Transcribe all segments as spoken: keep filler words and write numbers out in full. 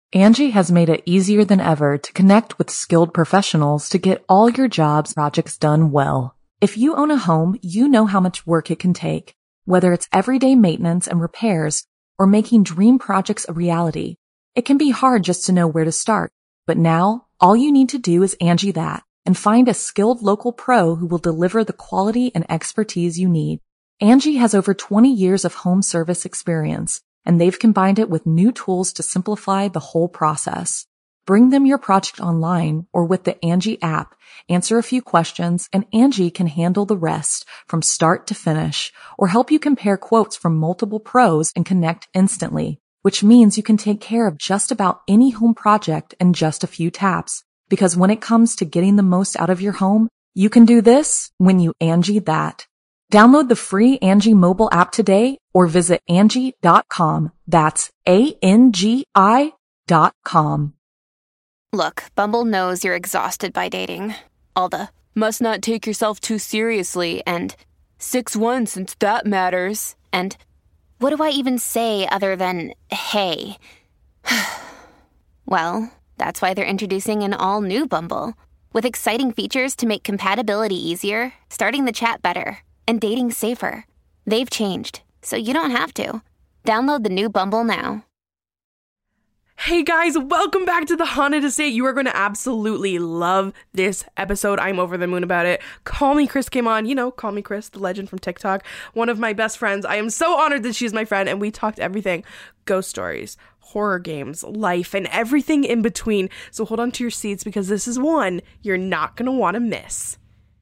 Angie has made it easier than ever to connect with skilled professionals to get all your jobs projects done well. If you own a home, you know how much work it can take, whether it's everyday maintenance and repairs or making dream projects a reality. It can be hard just to know where to start, but now all you need to do is Angie that and find a skilled local pro who will deliver the quality and expertise you need. Angie has over twenty years of home service experience, and they've combined it with new tools to simplify the whole process. Bring them your project online or with the Angie app, answer a few questions, and Angie can handle the rest from start to finish, or help you compare quotes from multiple pros and connect instantly, which means you can take care of just about any home project in just a few taps. Because when it comes to getting the most out of your home, you can do this when you Angie that. Download the free Angie mobile app today or visit Angie dot com. That's A N G I dot com. Look, Bumble knows you're exhausted by dating. All the must not take yourself too seriously and six one since that matters. And what do I even say other than hey? Well, that's why they're introducing an all-new Bumble with exciting features to make compatibility easier, starting the chat better, and dating safer. They've changed, so you don't have to. Download the new Bumble now. Hey guys, welcome back to The Haunted Estate. You are going to absolutely love this episode. I'm over the moon about it. Call Me Chris came on. You know, Call Me Chris, the legend from TikTok. One of my best friends. I am so honored that she's my friend, and we talked everything. Ghost stories, horror games, life, and everything in between. So hold on to your seats because this is one you're not going to want to miss.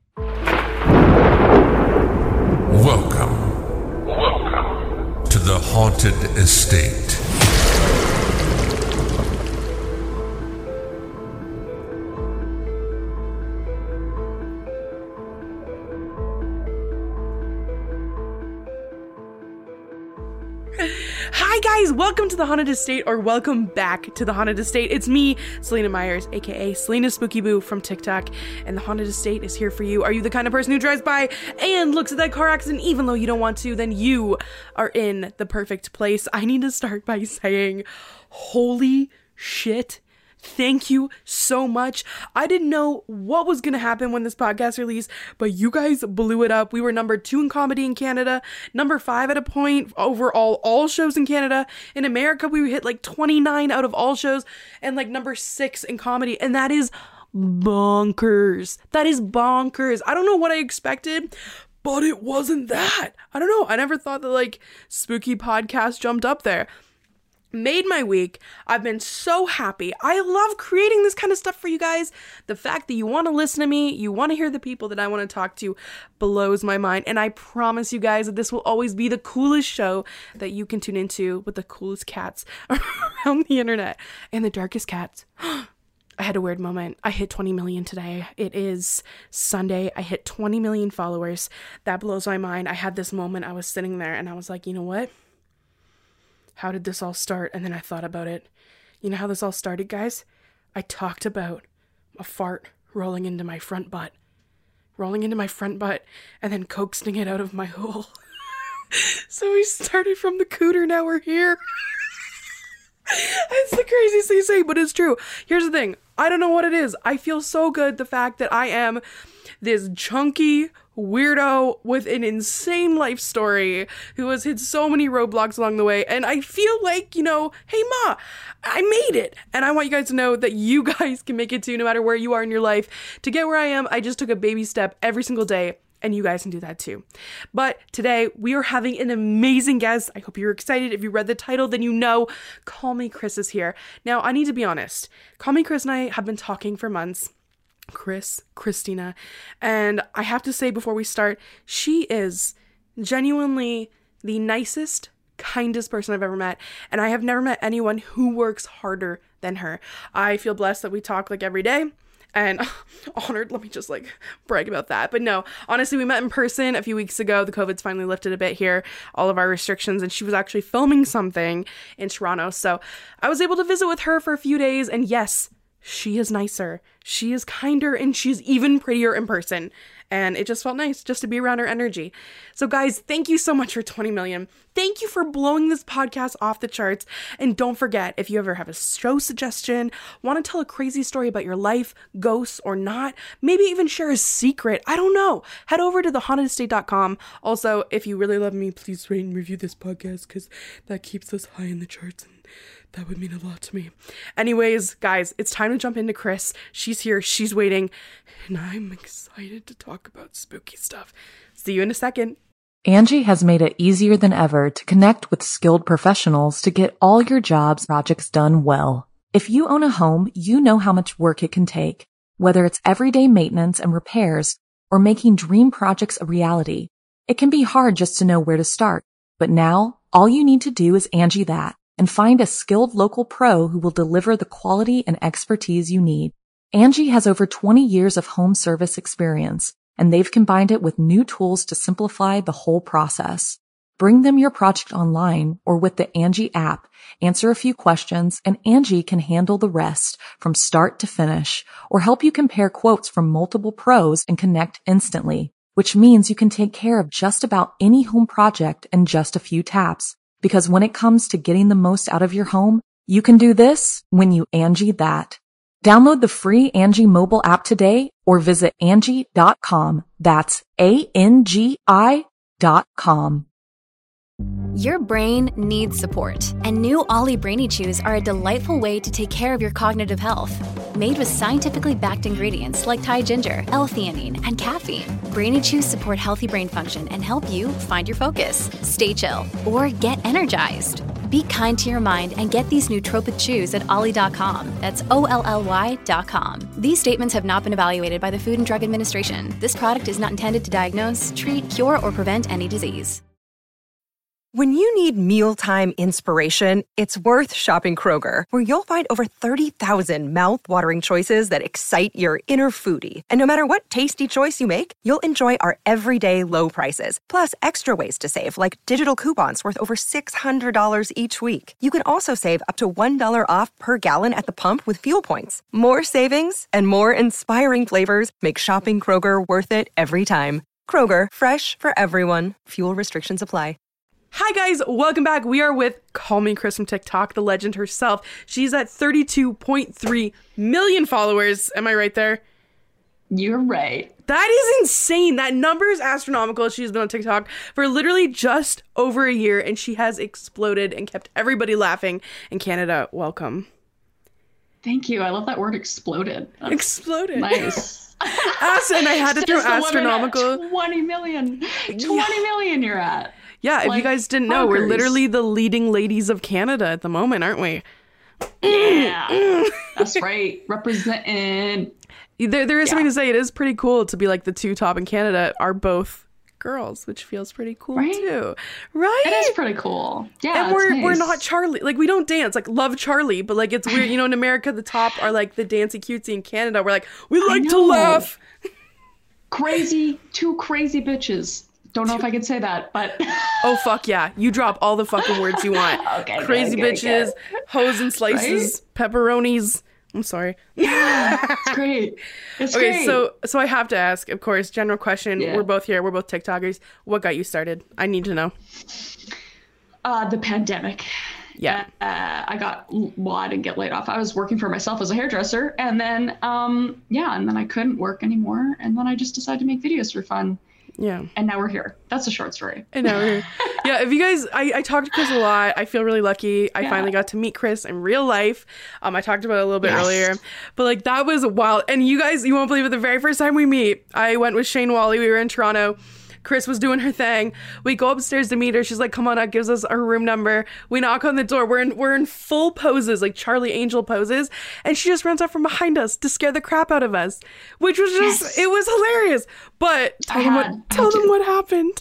Welcome. Welcome to The Haunted Estate. Hi guys, welcome to The Haunted Estate, or welcome back to The Haunted Estate. It's me, Selena Myers, aka Selena Spooky Boo from TikTok, and The Haunted Estate is here for you. Are you the kind of person who drives by and looks at that car accident even though you don't want to? Then you are in the perfect place. I need to start by saying, holy shit. Thank you so much. I didn't know what was going to happen when this podcast released, but you guys blew it up. We were number two in comedy in Canada, number five at a point overall, all shows in Canada. In America, we hit like twenty-nine out of all shows and like number six in comedy. And that is bonkers. That is bonkers. I don't know what I expected, but it wasn't that. I don't know. I never thought that like spooky podcast jumped up there. Made my week. I've been so happy. I love creating this kind of stuff for you guys. The fact that you want to listen to me, you want to hear the people that I want to talk to, blows my mind. And I promise you guys that this will always be the coolest show that you can tune into with the coolest cats around the internet and the darkest cats. I had a weird moment. I hit twenty million today. It is Sunday. I hit twenty million followers. That blows my mind. I had this moment. I was sitting there and I was like, you know what? How did this all start? And then I thought about it. You know how this all started, guys? I talked about a fart rolling into my front butt. Rolling into my front butt and then coaxing it out of my hole. So we started from the cooter, now we're here. It's the craziest thing to say, but it's true. Here's the thing. I don't know what it is. I feel so good the fact that I am this chunky weirdo with an insane life story who has hit so many roadblocks along the way, and I feel like, you know, hey ma, I made it, and I want you guys to know that you guys can make it too, no matter where you are in your life. To get where I am, I just took a baby step every single day, and you guys can do that too. But today we are having an amazing guest. I hope you're excited. If you read the title, then you know Call Me Chris is here. Now I need to be honest, Call Me Chris and I have been talking for months. Chris, Christina, and I have to say before we start, she is genuinely the nicest, kindest person I've ever met, and I have never met anyone who works harder than her. I feel blessed that we talk like every day, and honored, let me just like brag about that. But no, honestly, we met in person a few weeks ago. The COVID's finally lifted a bit here, all of our restrictions, and she was actually filming something in Toronto, so I was able to visit with her for a few days, and yes, she is nicer, she is kinder, and she's even prettier in person. And it just felt nice just to be around her energy. So guys, thank you so much for twenty million. Thank you for blowing this podcast off the charts. And don't forget, if you ever have a show suggestion, want to tell a crazy story about your life, ghosts or not, maybe even share a secret, I don't know, head over to the haunted estate dot com. Also, if you really love me, please rate and review this podcast because that keeps us high in the charts, and that would mean a lot to me. Anyways, guys, it's time to jump into Chris. She's here, she's waiting, and I'm excited to talk about spooky stuff. See you in a second. Angie has made it easier than ever to connect with skilled professionals to get all your jobs projects done well. If you own a home, you know how much work it can take, whether it's everyday maintenance and repairs or making dream projects a reality. It can be hard just to know where to start, but now all you need to do is Angie that and find a skilled local pro who will deliver the quality and expertise you need. Angie has over twenty years of home service experience, and they've combined it with new tools to simplify the whole process. Bring them your project online or with the Angie app, answer a few questions, and Angie can handle the rest from start to finish, or help you compare quotes from multiple pros and connect instantly, which means you can take care of just about any home project in just a few taps. Because when it comes to getting the most out of your home, you can do this when you Angie that. Download the free Angie mobile app today or visit Angie dot com. That's A N G I dot com. Your brain needs support, and new Ollie Brainy Chews are a delightful way to take care of your cognitive health. Made with scientifically backed ingredients like Thai ginger, L-theanine, and caffeine, Brainy Chews support healthy brain function and help you find your focus, stay chill, or get energized. Be kind to your mind and get these nootropic chews at ollie dot com. That's O L L Y dot com. These statements have not been evaluated by the Food and Drug Administration. This product is not intended to diagnose, treat, cure, or prevent any disease. When you need mealtime inspiration, it's worth shopping Kroger, where you'll find over thirty thousand mouth-watering choices that excite your inner foodie. And no matter what tasty choice you make, you'll enjoy our everyday low prices, plus extra ways to save, like digital coupons worth over six hundred dollars each week. You can also save up to one dollar off per gallon at the pump with fuel points. More savings and more inspiring flavors make shopping Kroger worth it every time. Kroger, fresh for everyone. Fuel restrictions apply. Hi guys, welcome back. We are with Call Me Chris from TikTok, the legend herself. She's at thirty-two point three million followers. Am I right there? You're right. That is insane. That number is astronomical. She's been on TikTok for literally just over a year, and she has exploded and kept everybody laughing in Canada. Welcome. Thank you. I love that word, exploded. That's exploded. Nice. As, and I had to throw astronomical. twenty million. twenty yeah. million you're at. Yeah, if like you guys didn't know, bonkers. We're literally the leading ladies of Canada at the moment, aren't we? Yeah, that's right. Representing. There, there is yeah. something to say. It is pretty cool to be like the two top in Canada are both girls, which feels pretty cool right? too. Right? It is pretty cool. Yeah, and we're nice. we're not Charlie. Like, we don't dance. Like, love Charlie, but like it's weird. You know, in America, the top are like the dancey cutesy. In Canada, we're like, we like to laugh. Crazy, two crazy bitches. Don't know if I could say that, but oh fuck yeah, you drop all the fucking words you want. Okay, crazy good, good, bitches, good. hoes and slices, right? Pepperonis. I'm sorry. Yeah, it's great. It's okay, great. so so I have to ask, of course, general question. Yeah. We're both here. We're both TikTokers. What got you started? I need to know. Uh, the pandemic. Yeah. Uh, I got, well, I didn't get laid off. I was working for myself as a hairdresser, and then, um, yeah, and then I couldn't work anymore, and then I just decided to make videos for fun. Yeah. And now we're here. That's a short story. And now we're here. Yeah, if you guys, I, I talked to Chris a lot. I feel really lucky. I yeah. finally got to meet Chris in real life. Um, I talked about it a little bit yes. earlier. But like, that was wild. And you guys, you won't believe it, the very first time we meet, I went with Shane Wally. We were in Toronto. Chris was doing her thing. We go upstairs to meet her. She's like, come on up, gives us our room number. We knock on the door. We're in we're in full poses, like Charlie Angel poses. And she just runs up from behind us to scare the crap out of us. Which was just, yes. it was hilarious. But tell, them what, tell them what happened.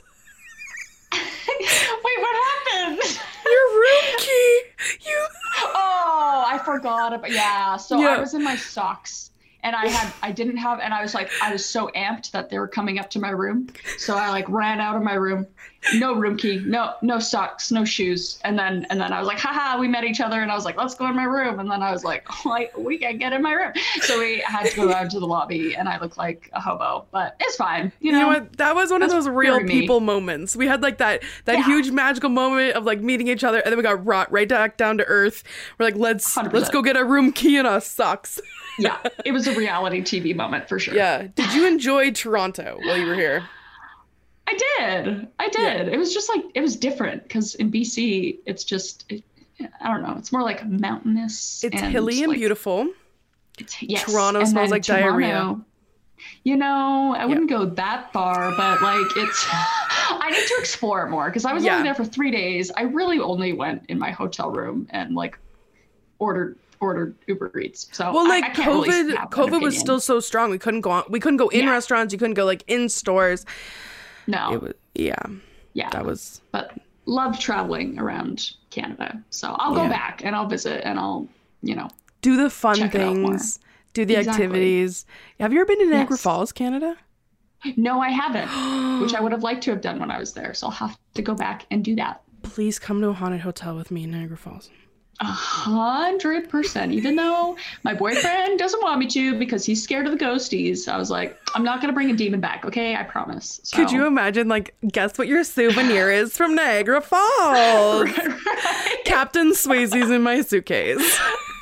Wait, what happened? Your room key. You. Oh, I forgot about, yeah. So yeah. I was in my socks. And I had, I didn't have, and I was like, I was so amped that they were coming up to my room. So I like ran out of my room no room key, no no socks, no shoes. And then and then I was like, haha, we met each other, and I was like, let's go in my room. And then I was like, oh, I, we can't get in my room. So we had to go out to the lobby, and I looked like a hobo, but it's fine. You know, you know what? That was one That's of those real very me. people moments. We had like that that Yeah. huge magical moment of like meeting each other, and then we got brought right back down to earth. We're like, let's one hundred percent. let's go get a room key and our socks. Yeah, it was a reality T V moment for sure. Yeah. Did you enjoy Toronto while you were here? I did. I did. Yeah. It was just like, it was different because in B C, it's just, it, I don't know, it's more like mountainous. It's and hilly and like, beautiful. It's, yes. Toronto and smells then like diarrhea. Toronto, you know, I wouldn't go that far, but like it's, I need to explore more because I was Yeah. only there for three days. I really only went in my hotel room and like ordered ordered Uber Eats. So Well, like I, I can't COVID, really have an COVID was opinion. still so strong. We couldn't go on. We couldn't go in Yeah. restaurants. You couldn't go like in stores. no, It was yeah. yeah, That was but love traveling around Canada. So I'll go Yeah. back and I'll visit and I'll, you know, do the fun Check it out more. things. Do the Exactly. activities. Have you ever been to Niagara Yes. Falls, Canada? no, I haven't, which I would have liked to have done when I was there. So I'll have to go back and do that. Please come to a haunted hotel with me in Niagara Falls. A hundred percent. Even though my boyfriend doesn't want me to because he's scared of the ghosties, I was like, I'm not gonna bring a demon back, okay? I promise. So, Could you imagine, like, guess what your souvenir is from Niagara Falls? right? Captain Swayze's in my suitcase.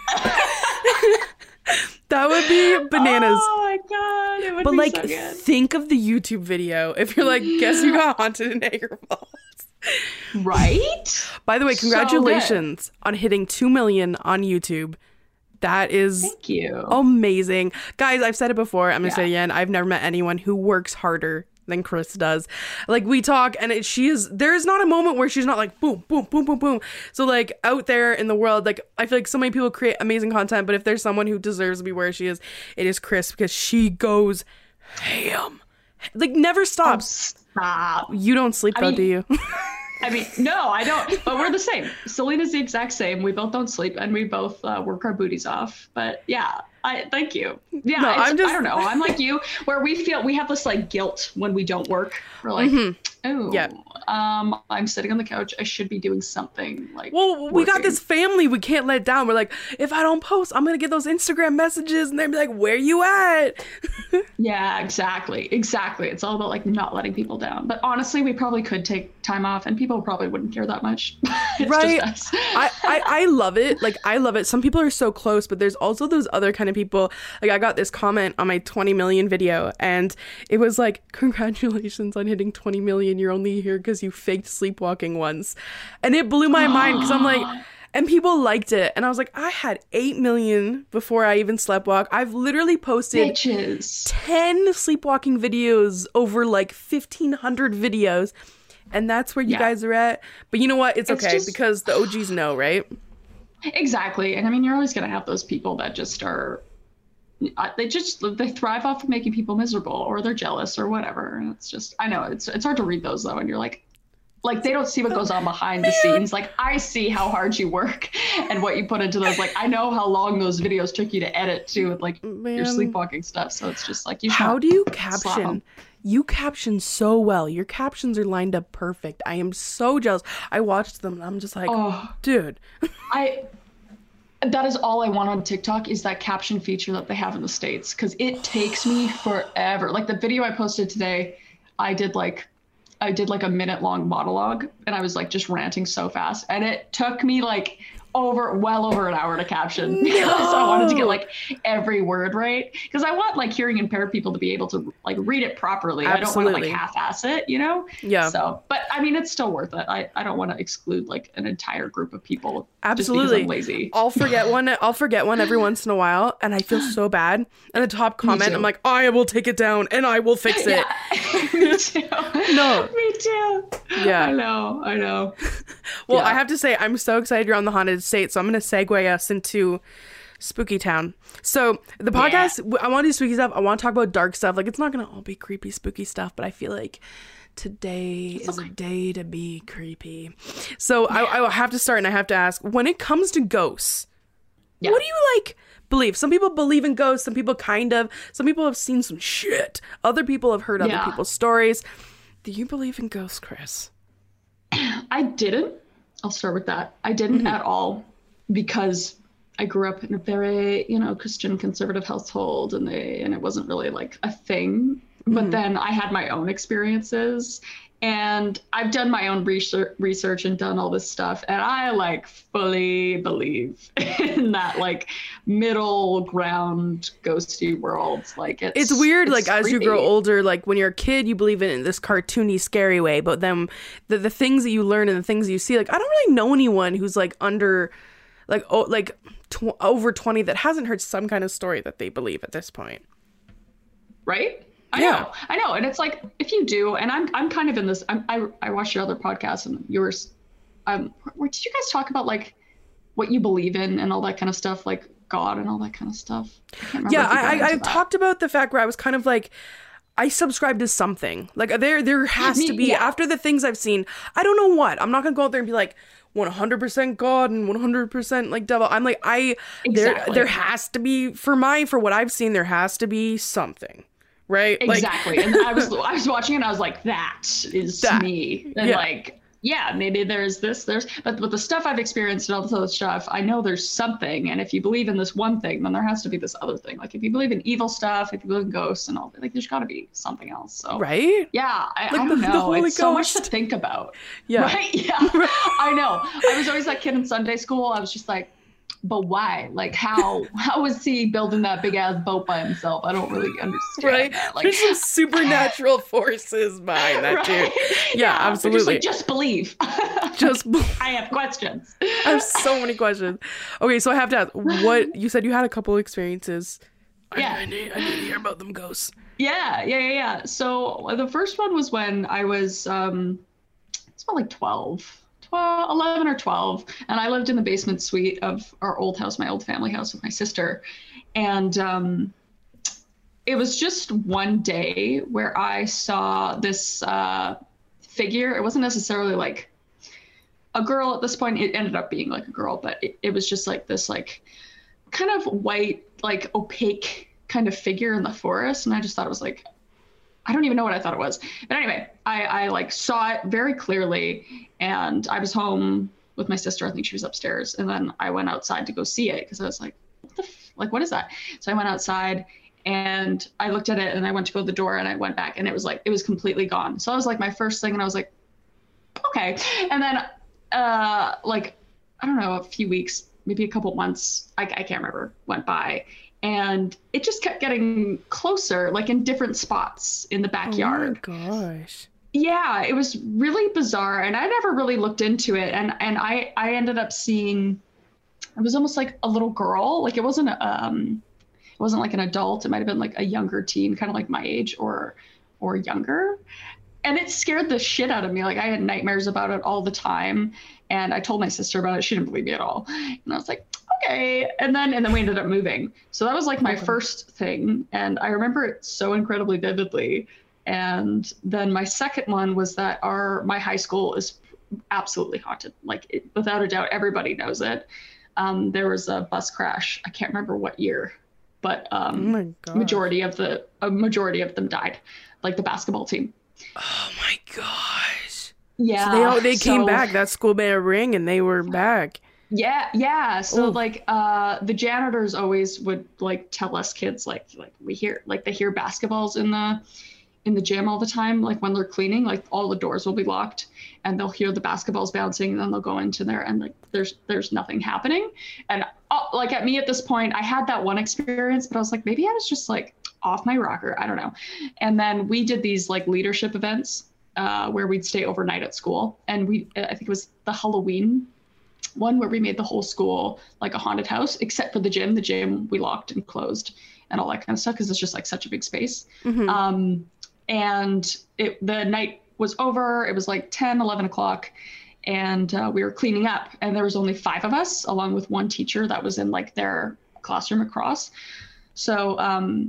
That would be bananas. Oh my god, it would But be like, so good. think of the YouTube video if you're like, guess you got haunted in Niagara Falls. Right? By the way, So congratulations on hitting two million on YouTube. That is Thank you. amazing. Guys, I've said it before. I'm going to Yeah. say it again. I've never met anyone who works harder than Chris does. Like, we talk and it, she is, there is not a moment where she's not like, boom, boom, boom, boom, boom. So like out there in the world, like I feel like so many people create amazing content, but if there's someone who deserves to be where she is, it is Chris, because she goes ham. Like, never stops. Stop. You don't sleep I though, mean- do you? I mean, no, I don't. But we're the same. Selena's the exact same. We both don't sleep, and we both uh, work our booties off. But yeah, I thank you. Yeah, No, it's, I'm just- I don't know. I'm like you, where we feel we have this like guilt when we don't work. We're like, oh, Yeah. um, I'm sitting on the couch. I should be doing something. Like, Well, we got working. this family we can't let down. We're like, if I don't post, I'm gonna get those Instagram messages, and they'll be like, "Where you at?" Yeah, exactly, exactly. It's all about like not letting people down. But honestly, we probably could take time off, and people probably wouldn't care that much. It's Right? just us. I, I I love it. Like, I love it. Some people are so close, but there's also those other kind of people. Like, I got this comment on my twenty million video, and it was like, "Congratulations on hitting twenty million. You're only here because you faked sleepwalking once," and it blew my mind because I'm like. And people liked it. And I was like, I had eight million before I even sleptwalk. I've literally posted Bitches. ten sleepwalking videos over like fifteen hundred videos. And that's where you Yeah. guys are at. But you know what? It's, It's okay just- because the O Gs know, right? Exactly. And I mean, you're always going to have those people that just are, uh, they just, they thrive off of making people miserable, or they're jealous or whatever. And it's just, I know it's, it's hard to read those though. And you're like, like they don't see what goes on behind the scenes. Like, I see how hard you work and what you put into those. Like, I know how long those videos took you to edit too, with like your Man. sleepwalking stuff. So it's just like, you How should do you slap 'em. caption? You caption so well. Your captions are lined up perfect. I am so jealous. I watched them and I'm just like, Oh. dude. I that is all I want on TikTok is that caption feature that they have in the States, because it takes me forever. Like the video I posted today, I did like I did like a minute long monologue, and I was like just ranting so fast, and it took me like over well over an hour to caption because I wanted to get like every word right, because I want like hearing impaired people to be able to like read it properly. I don't want Absolutely. to like half-ass it, you know? Yeah. So, but I mean, it's still worth it. I, I don't want to exclude like an entire group of people Absolutely. just because I'm lazy. I'll forget one. I'll forget one every once in a while, and I feel so bad. And the top comment, too. I'm like, I will take it down and I will fix it. Yeah. Me too. No. Me too. Yeah. I know. I know. Well, Yeah. I have to say, I'm so excited you're on the Haunted Estate, so I'm going to segue us into Spooky Town. So the podcast, w I want to do spooky stuff. I want to talk about dark stuff. Like, it's not going to all be creepy, spooky stuff, but I feel like today is a day to be creepy. So I, I have to start, and I have to ask, when it comes to ghosts, Yeah. what do you like believe? Some people believe in ghosts, some people kind of, some people have seen some shit. Other people have heard other Yeah. people's stories. Do you believe in ghosts, Chris? I didn't. I'll start with that. I didn't Mm-hmm. at all, because I grew up in a very, you know, Christian conservative household, and they and it wasn't really like a thing. But Mm-hmm. then I had my own experiences, and I've done my own research research and done all this stuff, and I like fully believe in that like middle ground ghosty world. Like it's It's weird, it's like as you grow creepy. older, like when you're a kid, you believe in it in this cartoony, scary way. But then the the things that you learn and the things you see, like I don't really know anyone who's like under, like oh, like tw- over twenty that hasn't heard some kind of story that they believe at this point. Right? I Yeah. know, I know, and it's like if you do, and I'm I'm kind of in this. I'm, I I watched your other podcast and yours. Um, where did you guys talk about like what you believe in and all that kind of stuff, like God and all that kind of stuff? I can't remember Yeah, if you got I, I into I've that. talked about the fact where I was kind of like, I subscribe to something. Like there there has Me- to be, yeah. after the things I've seen. I don't know what. I'm not gonna go out there and be like one hundred percent God and one hundred percent like devil. I'm like I Exactly. there there has to be, for my for what I've seen, there has to be something. Right? Exactly. And I was I was watching it and I was like, that is That- me. And yeah. like, yeah, maybe there's this, there's but with the stuff I've experienced and all this other stuff, I know there's something. And if you believe in this one thing, then there has to be this other thing. Like if you believe in evil stuff, if you believe in ghosts and all that, like there's gotta be something else. So Right? yeah, I, Like I the- don't the know. Holy It's so much to Ghost. think about. Yeah. Right? Yeah. I know. I was always that kid in Sunday school. I was just like, but why? Like how how was he building that big ass boat by himself? I don't really understand. Right? That. Like There's some supernatural forces behind that, right? dude. Yeah, but absolutely. Just, like, just believe. Just I have questions. I have so many questions. Okay, so I have to ask, what you said you had a couple experiences. I- Yeah. I, need, I need to hear about them ghosts. Yeah, yeah, yeah, yeah. So the first one was when I was um it's about like twelve. twelve, eleven or twelve, and I lived in the basement suite of our old house, my old family house with my sister. And um it was just one day where I saw this uh figure. It wasn't necessarily like a girl at this point. It ended up being like a girl, but it, it was just like this like kind of white, like opaque kind of figure in the forest. And I just thought it was like, I don't even know what I thought it was. But anyway, I, I like saw it very clearly, and I was home with my sister. I think she was upstairs. And then I went outside to go see it because I was like, what the, f- like, what is that? So I went outside and I looked at it and I went to go to the door and I went back and it was like, it was completely gone. So I was like, my first thing, and I was like, okay. And then uh, like, I don't know, a few weeks, maybe a couple months, I, I can't remember, went by. And it just kept getting closer, like in different spots in the backyard. Oh my gosh. Yeah, it was really bizarre. And I never really looked into it. And and I, I ended up seeing, it was almost like a little girl. Like it wasn't, um, it wasn't like an adult. It might've been like a younger teen, kind of like my age or, or younger. And it scared the shit out of me. Like I had nightmares about it all the time. And I told my sister about it. She didn't believe me at all. And I was like, okay. And then, and then we ended up moving. So that was like my first thing. And I remember it so incredibly vividly. And then my second one was that our, my high school is absolutely haunted. Like it, without a doubt, everybody knows it. Um, there was a bus crash. I can't remember what year, but um, Oh my gosh. majority of the, a majority of them died, like the basketball team. Oh my gosh. Yeah. So they all, they came so- back. That school made a ring and they were back. Yeah, yeah. So Ooh. like uh the janitors always would like tell us kids like like we hear like they hear basketballs in the in the gym all the time, like when they're cleaning, like all the doors will be locked and they'll hear the basketballs bouncing and then they'll go into there and like there's there's nothing happening. And uh, like at me at this point, I had that one experience, but I was like, maybe I was just like off my rocker. I don't know. And then we did these like leadership events uh, where we'd stay overnight at school. And we, I think it was the Halloween one where we made the whole school like a haunted house, except for the gym. The gym we locked and closed and all that kind of stuff because it's just like such a big space. Mhm. Um, and it, the night was over. It was like ten, eleven o'clock. And uh, we were cleaning up and there was only five of us along with one teacher that was in like their classroom across. So um,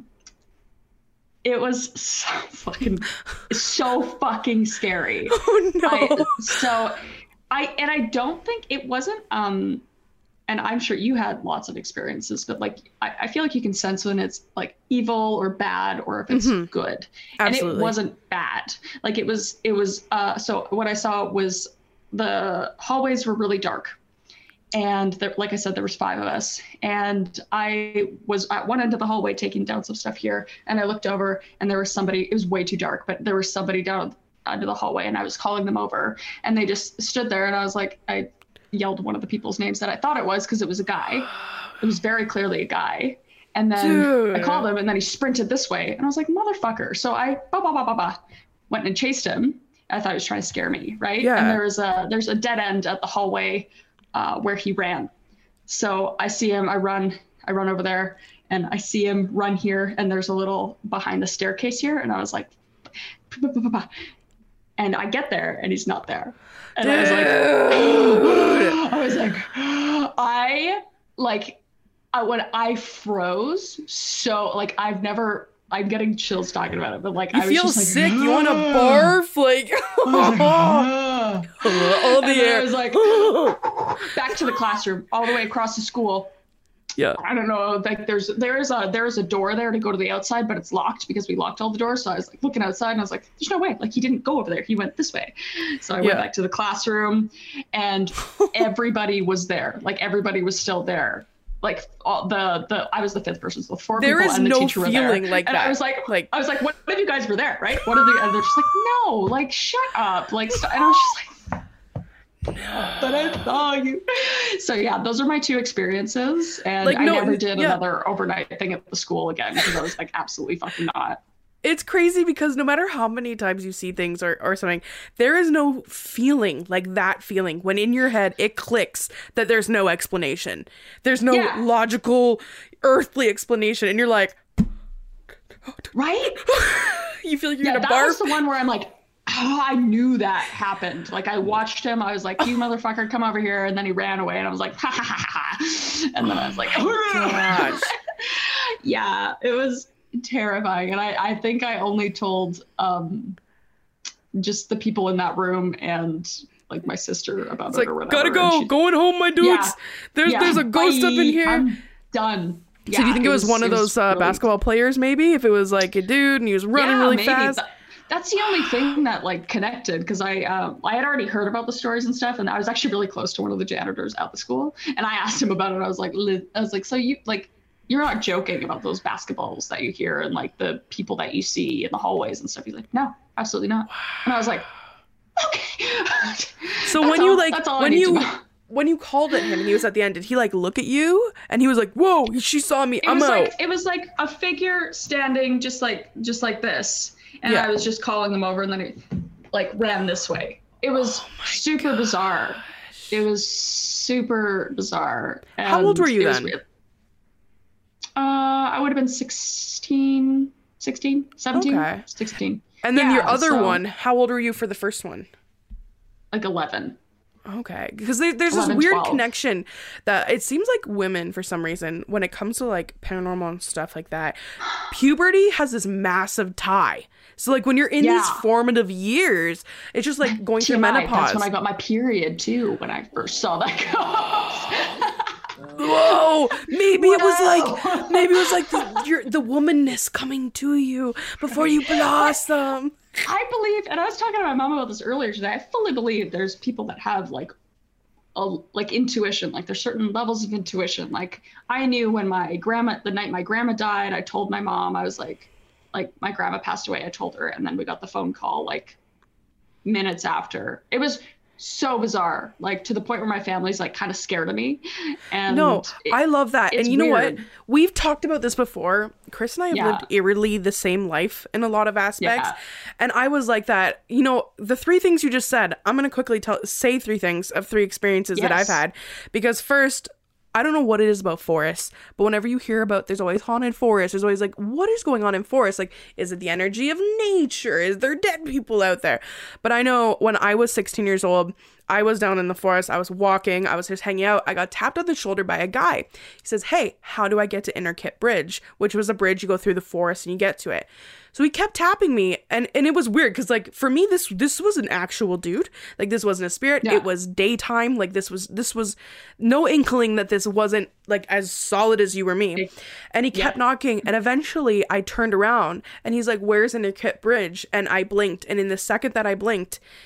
it was so fucking, so fucking scary. Oh no. I, so I, and I don't think it wasn't, um, and I'm sure you had lots of experiences, but like, I, I feel like you can sense when it's like evil or bad, or if it's Mhm. good. Absolutely. And it wasn't bad. Like it was, it was, uh, so what I saw was the hallways were really dark. And there, like I said, there was five of us. And I was at one end of the hallway taking down some stuff here. And I looked over and there was somebody, it was way too dark, but there was somebody down under the hallway and I was calling them over. And they just stood there and I was like, I yelled one of the people's names that I thought it was because it was a guy. It was very clearly a guy. And then Dude. I called him and then he sprinted this way. And I was like, motherfucker. So I bah, bah, bah, bah, bah, went and chased him. I thought he was trying to scare me, right? Yeah. And there was a, there's a dead end at the hallway Uh, where he ran. So I see him, I run, I run over there and I see him run here and there's a little behind the staircase here. And I was like, bah, bah, bah, bah. And I get there and he's not there. And Dude. I was like, I was like, I like, I, when I froze, so like, I've never, I'm getting chills talking about it, but like, you I was feel just like, sick, you want to barf, like, all the air. I was like, back to the classroom, all the way across the school. Yeah. I don't know, like there's there's a there's a door there to go to the outside, but it's locked because we locked all the doors. So I was like looking outside and I was like, there's no way. Like he didn't go over there. He went this way. So I yeah. went back to the classroom and everybody was there. Like everybody was still there. Like all the the I was the fifth person, so four there people and the no teacher were there. There is no feeling like and that. I was like, like I was like, what if you guys were there, right? What are the? And they're just like, no, like shut up, like. St-. And I was just like, no. But I saw you. So yeah, those are my two experiences, and like, I no, never did yeah. another overnight thing at the school again because I was like, absolutely fucking not. It's crazy because no matter how many times you see things or, or something, there is no feeling like that feeling when in your head it clicks that there's no explanation. There's no yeah. logical, earthly explanation. And you're like... Right? You feel like you're yeah, gonna that barf. That was the one where I'm like, oh, I knew that happened. Like I watched him. I was like, you motherfucker, come over here. And then he ran away. And I was like, ha ha ha ha. And then I was like, oh gosh. Yeah, it was... terrifying. And I, I think I only told um just the people in that room and like my sister about it's it like, or whatever. Gotta go, going home, my dudes. Yeah, there's yeah, there's a ghost bye. up in here. I'm done. Yeah, so do you think it, it was, was one of those uh, really... basketball players maybe? If it was like a dude and he was running yeah, really maybe. fast? Th- that's the only thing that like connected because I um, I had already heard about the stories and stuff, and I was actually really close to one of the janitors at the school, and I asked him about it. I was like, I was like, so you like. You're not joking about those basketballs that you hear and like the people that you see in the hallways and stuff. He's like, no, absolutely not. And I was like, okay. So when all, you like, when you, when you called at him and he was at the end, did he like look at you and he was like, whoa, she saw me. It I'm was out. Like, it was like a figure standing just like, just like this. And yeah. I was just calling them over and then it like ran this way. It was oh super gosh. bizarre. It was super bizarre. And how old were you then? Weird. Uh, I would have been sixteen, sixteen, seventeen, okay. sixteen. And then yeah, your other so, one, how old were you for the first one? Like eleven. Okay. Because there, there's eleven, this weird twelve. Connection that it seems like women, for some reason, when it comes to like paranormal and stuff like that, puberty has this massive tie. So like when you're in yeah. these formative years, it's just like going through menopause. That's when I got my period too, when I first saw that ghost. Whoa, maybe Whoa. it was like maybe it was like the your, the womanness coming to you before you blossom. I believe, and I was talking to my mom about this earlier today, I fully believe there's people that have like a like intuition, like there's certain levels of intuition. Like I knew when my grandma, the night my grandma died, I told my mom, I was like, like my grandma passed away, I told her, and then we got the phone call like minutes after. It was so bizarre, like to the point where my family's like kind of scared of me. And no, it, I love that. And you know weird. what? We've talked about this before. Chris and I have yeah. lived eerily the same life in a lot of aspects. Yeah. And I was like that, you know, the three things you just said, I'm going to quickly tell, say three things of three experiences yes. that I've had. Because first, I don't know what it is about forests, but whenever you hear about there's always haunted forests, there's always like, what is going on in forests? Like, is it the energy of nature? Is there dead people out there? But I know when I was sixteen years old, I was down in the forest. I was walking. I was just hanging out. I got tapped on the shoulder by a guy. He says, hey, how do I get to Innerkit Bridge? Which was a bridge you go through the forest and you get to it. So he kept tapping me, and, and it was weird because, like, for me, this this was an actual dude. Like, this wasn't a spirit. Yeah. It was daytime. Like, this was this was no inkling that this wasn't, like, as solid as you or me. And he kept yeah. knocking, and eventually I turned around, and he's like, where's Innerkit Bridge? And I blinked, and in the second that I blinked,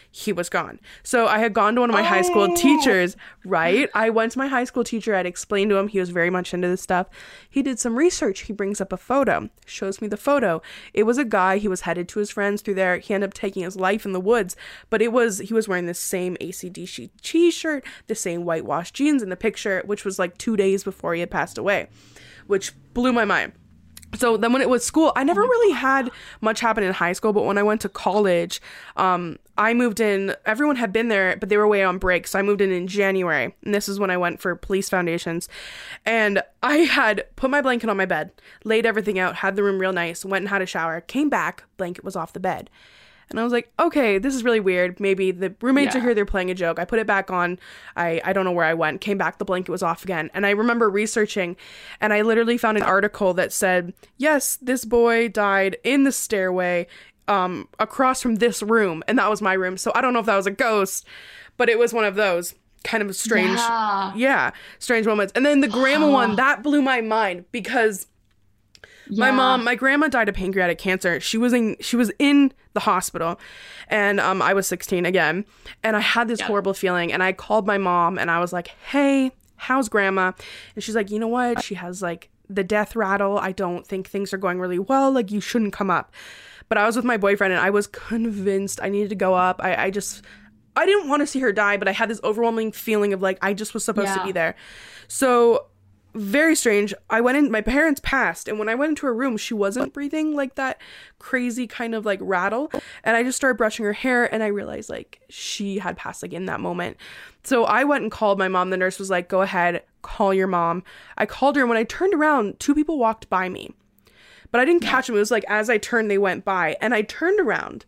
he was gone. So I had gone to one of my oh. high school teachers, right? I went to my high school teacher. I'd explained to him. He was very much into this stuff. He did some research. He brings up a photo, shows me the photo. It was a guy. He was headed to his friends through there. He ended up taking his life in the woods, but it was, he was wearing the same A C D C t-shirt, the same whitewashed jeans in the picture, which was like two days before he had passed away, which blew my mind. So then when it was school, I never really had much happen in high school, but when I went to college, um, I moved in, everyone had been there, but they were away on break. So I moved in in January, and this is when I went for Police Foundations. And I had put my blanket on my bed, laid everything out, had the room real nice, went and had a shower, came back, blanket was off the bed. And I was like, okay, this is really weird. Maybe the roommates yeah. are here, they're playing a joke. I put it back on. I, I don't know where I went. Came back, the blanket was off again. And I remember researching, and I literally found an article that said, yes, this boy died in the stairway um, across from this room. And that was my room. So I don't know if that was a ghost, but it was one of those kind of strange, yeah, yeah strange moments. And then the grandma oh. one, that blew my mind because... Yeah. My mom, my grandma died of pancreatic cancer. She was in, she was in the hospital, and um, I was sixteen again, and I had this yeah. horrible feeling, and I called my mom, and I was like, hey, how's grandma? And she's like, you know what? She has like the death rattle. I don't think things are going really well. Like, you shouldn't come up. But I was with my boyfriend, and I was convinced I needed to go up. I, I just, I didn't want to see her die, but I had this overwhelming feeling of like, I just was supposed yeah. to be there. So... very strange. I went in, my parents passed, and when I went into her room, she wasn't breathing like that crazy kind of like rattle, and I just started brushing her hair, and I realized like she had passed like in that moment. So I went and called my mom. The nurse was like, go ahead, call your mom. I called her, and when I turned around, two people walked by me, but I didn't catch them. It was like as I turned, they went by, and I turned around,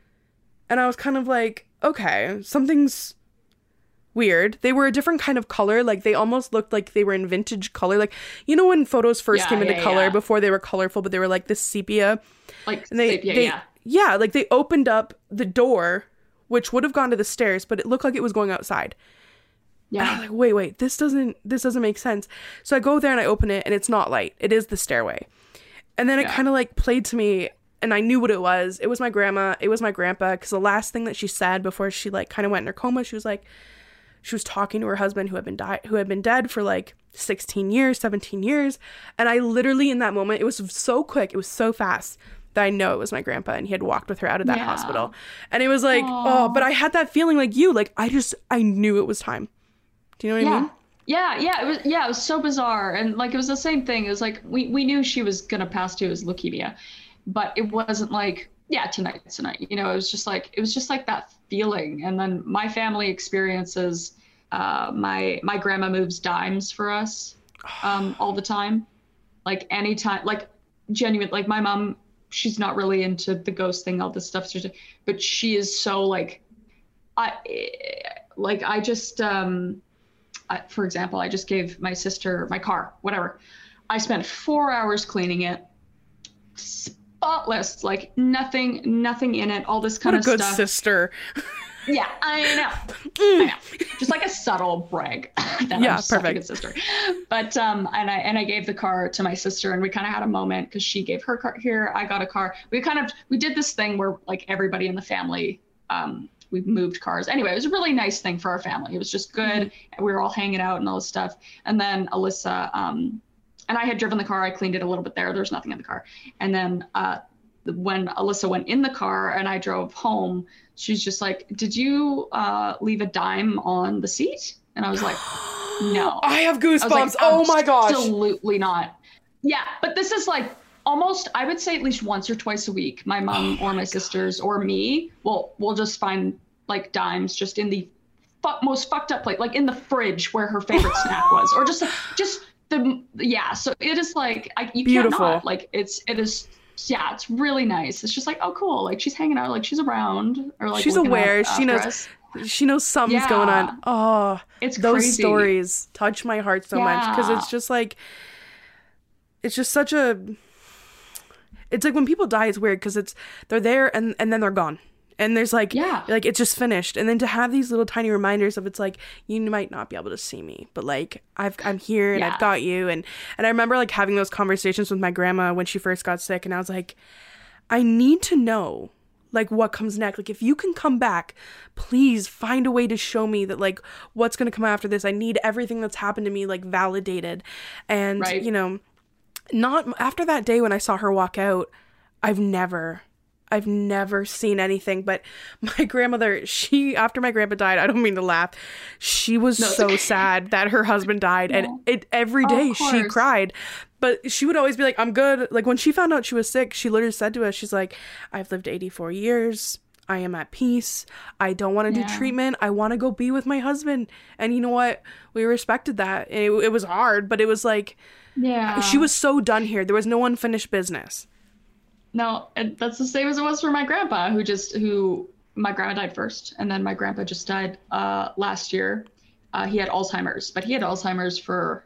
and I was kind of like, okay, something's weird. They were a different kind of color. Like, they almost looked like they were in vintage color. Like, you know when photos first yeah, came into yeah, color yeah. before they were colorful, but they were like this sepia. Like, and they, sepia, they, yeah. Yeah, like they opened up the door, which would have gone to the stairs, but it looked like it was going outside. Yeah. And I was like, wait, wait, this doesn't, this doesn't make sense. So I go there and I open it, and it's not light. It is the stairway. And then it yeah. kind of like played to me, and I knew what it was. It was my grandma. It was my grandpa. Because the last thing that she said before she like kind of went in her coma, she was like, she was talking to her husband who had been died, who had been dead for like sixteen years, seventeen years. And I literally, in that moment, it was so quick, it was so fast that I know it was my grandpa, and he had walked with her out of that yeah. hospital. And it was like, Aww. oh, but I had that feeling like you, like I just, I knew it was time. Do you know what yeah. I mean? Yeah, yeah, it was, yeah, it was so bizarre. And like, it was the same thing. It was like, we, we knew she was going to pass to his leukemia, but it wasn't like, yeah, tonight, tonight, you know, it was just like, it was just like that feeling. And then my family experiences, uh, my, my grandma moves dimes for us, um, all the time. Like anytime, like genuine, like my mom, she's not really into the ghost thing, all this stuff, but she is so like, I, like, I just, um, I, for example, I just gave my sister my car, whatever. I spent four hours cleaning it. Spotless, like nothing, nothing in it, all this kind what of a good stuff. Sister. Yeah, I know. Mm. I know. Just like a subtle brag that yeah, I'm such perfect. a good sister. But um, and I and I gave the car to my sister, and we kind of had a moment because she gave her car here, I got a car. We kind of we did this thing where like everybody in the family, um, we moved cars. Anyway, it was a really nice thing for our family. It was just good. Mm-hmm. We were all hanging out and all this stuff. And then Alyssa, um, and I had driven the car. I cleaned it a little bit there. There's nothing in the car. And then uh, when Alyssa went in the car and I drove home, she's just like, did you uh, leave a dime on the seat? And I was like, no. I have goosebumps. I like, oh my gosh. Absolutely not. Yeah. But this is like almost, I would say at least once or twice a week, my mom oh or my, my sisters or me will will just find like dimes just in the fu- most fucked up place, like in the fridge where her favorite snack was, or just just the yeah. So it is like I, you Beautiful. can't not like it's it is yeah. It's really nice. It's just like oh cool, like she's hanging out, like she's around, or like she's aware. She knows. Us. She knows something's yeah. going on. Oh, it's those crazy. stories touch my heart so yeah. much because it's just like it's just such a. It's like when people die, it's weird because it's they're there and, and then they're gone. And there's like, yeah. like it's just finished. And then to have these little tiny reminders of it's like, you might not be able to see me, but like I've, I'm here and yeah. I've got you. And, and I remember like having those conversations with my grandma when she first got sick. And I was like, I need to know like what comes next. Like if you can come back, please find a way to show me that like what's going to come after this. I need everything that's happened to me like validated. And right. you know, not after that day when I saw her walk out, I've never I've never seen anything. But my grandmother, she, after my grandpa died, I don't mean to laugh, she was no, so okay. sad that her husband died. Yeah. And it every day she cried. But she would always be like, I'm good. Like when she found out she was sick, she literally said to us, she's like, I've lived eighty-four years. I am at peace. I don't want to yeah. do treatment. I want to go be with my husband. And you know what? We respected that. It, it was hard, but it was like, yeah, she was so done here. There was no unfinished business. No, and that's the same as it was for my grandpa, who just, who, my grandma died first. And then my grandpa just died uh, last year. Uh, he had Alzheimer's, but he had Alzheimer's for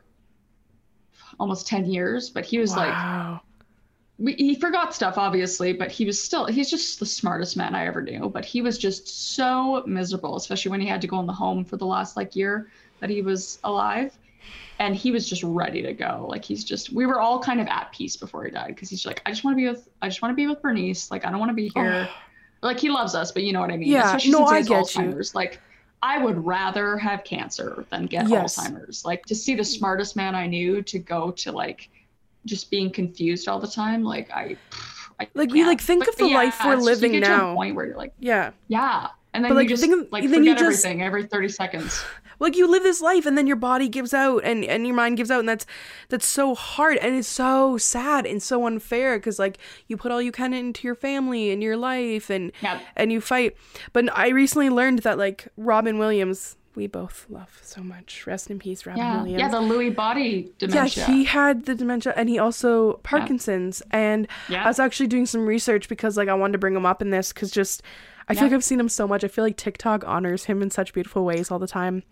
almost ten years. But he was wow. like, he forgot stuff, obviously, but he was still, he's just the smartest man I ever knew. But he was just so miserable, especially when he had to go in the home for the last like year that he was alive. And he was just ready to go. Like he's just, we were all kind of at peace before he died. Because he's like, I just want to be with, I just want to be with Bernice. Like, I don't want to be here. Oh. Like he loves us, but you know what I mean? Yeah, especially no, since he I has get Alzheimer's. you. Like, I would rather have cancer than get yes. Alzheimer's. Like to see the smartest man I knew to go to like just being confused all the time. Like I, I like we like think but, of the yeah, life we're living you get now. To a point where you're like, yeah, yeah, and then but, you like, just think of, like then forget you just, everything every thirty seconds. Like you live this life and then your body gives out and, and your mind gives out, and that's that's so hard and it's so sad and so unfair because like you put all you can into your family and your life and yeah. and you fight. But I recently learned that like Robin Williams, we both love so much. Rest in peace, Robin yeah. Williams. Yeah, the Lewy body dementia. Yeah, he had the dementia and he also Parkinson's. Yeah. And yeah. I was actually doing some research because like I wanted to bring him up in this because just I feel yeah. like I've seen him so much. I feel like TikTok honors him in such beautiful ways all the time.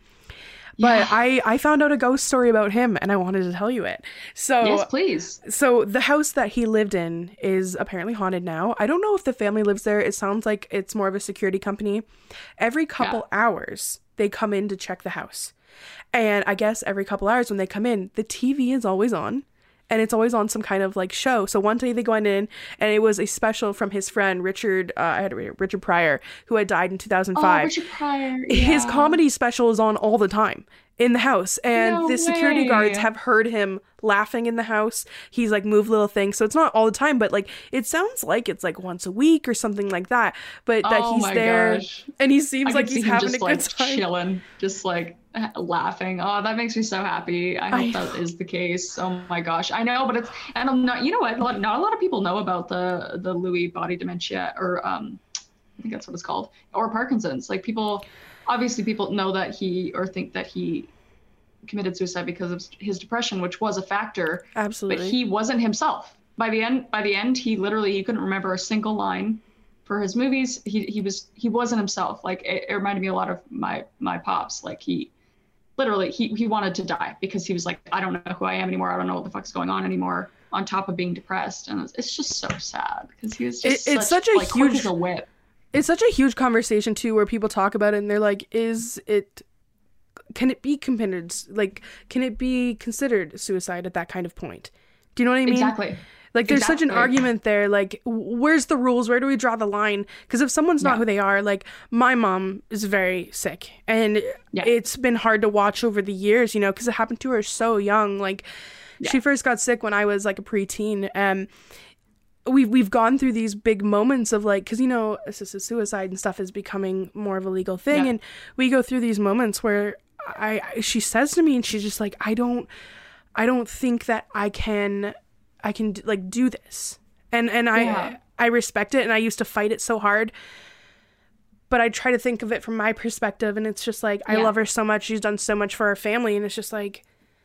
But yeah. I, I found out a ghost story about him and I wanted to tell you it. So yes, please. So the house that he lived in is apparently haunted now. I don't know if the family lives there. It sounds like it's more of a security company. Every couple yeah. hours, they come in to check the house. And I guess every couple hours when they come in, the T V is always on. And it's always on some kind of like show. So one day they go in and it was a special from his friend, Richard, uh, I had to read it, Richard Pryor, who had died in two thousand five. Oh, Richard Pryor. Yeah. His comedy special is on all the time in the house. And no the security way. guards have heard him laughing in the house. He's like moved little things. So it's not all the time, but like it sounds like it's like once a week or something like that. But that oh he's my there gosh. And he seems I like he's having just, a good like, time. Chilling, just like laughing. Oh, that makes me so happy. I hope I that is the case. Oh my gosh, I know, but it's and I'm not. You know what? Not a lot of people know about the the Lewy body dementia, or um, I think that's what it's called, or Parkinson's. Like people, obviously, people know that he or think that he committed suicide because of his depression, which was a factor. Absolutely, but he wasn't himself. By the end, by the end, he literally he couldn't remember a single line. For his movies, he he was he wasn't himself. Like it, it reminded me a lot of my my pops. Like he. Literally, he, he wanted to die because he was like, I don't know who I am anymore. I don't know what the fuck's going on anymore. On top of being depressed, and it's, it's just so sad because he was just it, it's such, such a like, huge quick as a whip. It's such a huge conversation too, where people talk about it and they're like, "Is it? Can it be considered like? Can it be considered suicide at that kind of point?" Do you know what I mean? Exactly. Like there's exactly. such an argument there. Like, where's the rules? Where do we draw the line? Because if someone's not yeah. who they are, like my mom is very sick, and yeah. it's been hard to watch over the years, you know, because it happened to her so young. Like, yeah. she first got sick when I was like a preteen, and we've we've gone through these big moments of like, because you know, assisted suicide and stuff is becoming more of a legal thing, yeah. and we go through these moments where I, I she says to me, and she's just like, I don't, I don't think that I can. I can like do this, and and I yeah. I respect it, and I used to fight it so hard, but I try to think of it from my perspective, and it's just like, I yeah. love her so much, she's done so much for our family, and it's just like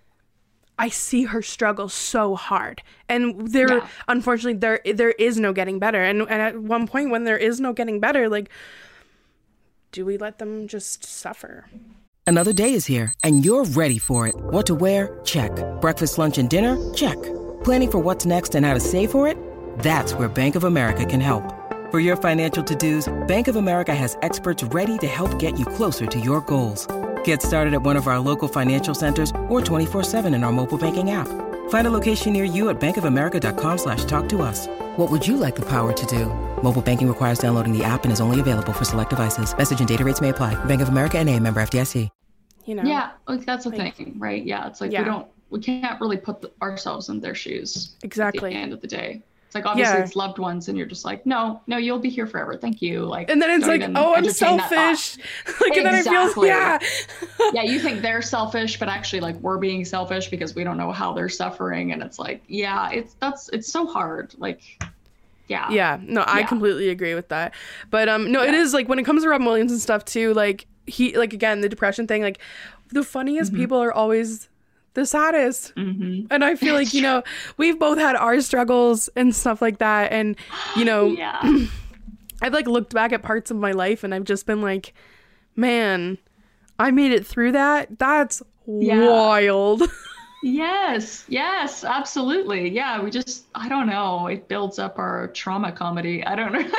I see her struggle so hard, and there yeah. unfortunately there there is no getting better, and and at one point when there is no getting better, like, do we let them just suffer? Another day is here, and you're ready for it. What to wear? Check. Breakfast, lunch, and dinner? Check. Planning for what's next and how to save for it? That's where Bank of America can help. For your financial to-dos, Bank of America has experts ready to help get you closer to your goals. Get started at one of our local financial centers or twenty-four seven in our mobile banking app. Find a location near you at bankofamerica.com slash talk to us. What would you like the power to do? Mobile banking requires downloading the app and is only available for select devices. Message and data rates may apply. Bank of America N A, member F D I C. You know? Yeah, like that's the like, thing, right? Yeah, it's like yeah. we don't, we can't really put the, ourselves in their shoes. Exactly. At the end of the day. It's like, obviously yeah. it's loved ones and you're just like, no, no, you'll be here forever. Thank you. Like, and then it's like, oh, I'm selfish. Like, and exactly. then I feel, yeah. Yeah, you think they're selfish, but actually like we're being selfish because we don't know how they're suffering. And it's like, yeah, it's, that's, it's so hard. Like, yeah. Yeah, no, I yeah. completely agree with that. But um, no, yeah. it is like when it comes to Robin Williams and stuff too, like he, like again, the depression thing, like the funniest mm-hmm. people are always the saddest. Mm-hmm. And I feel like, you know, we've both had our struggles and stuff like that. And, you know, yeah. I've like looked back at parts of my life and I've just been like, man, I made it through that. That's yeah. wild. Yes, yes, absolutely. Yeah, we just, I don't know, it builds up our trauma comedy. I don't really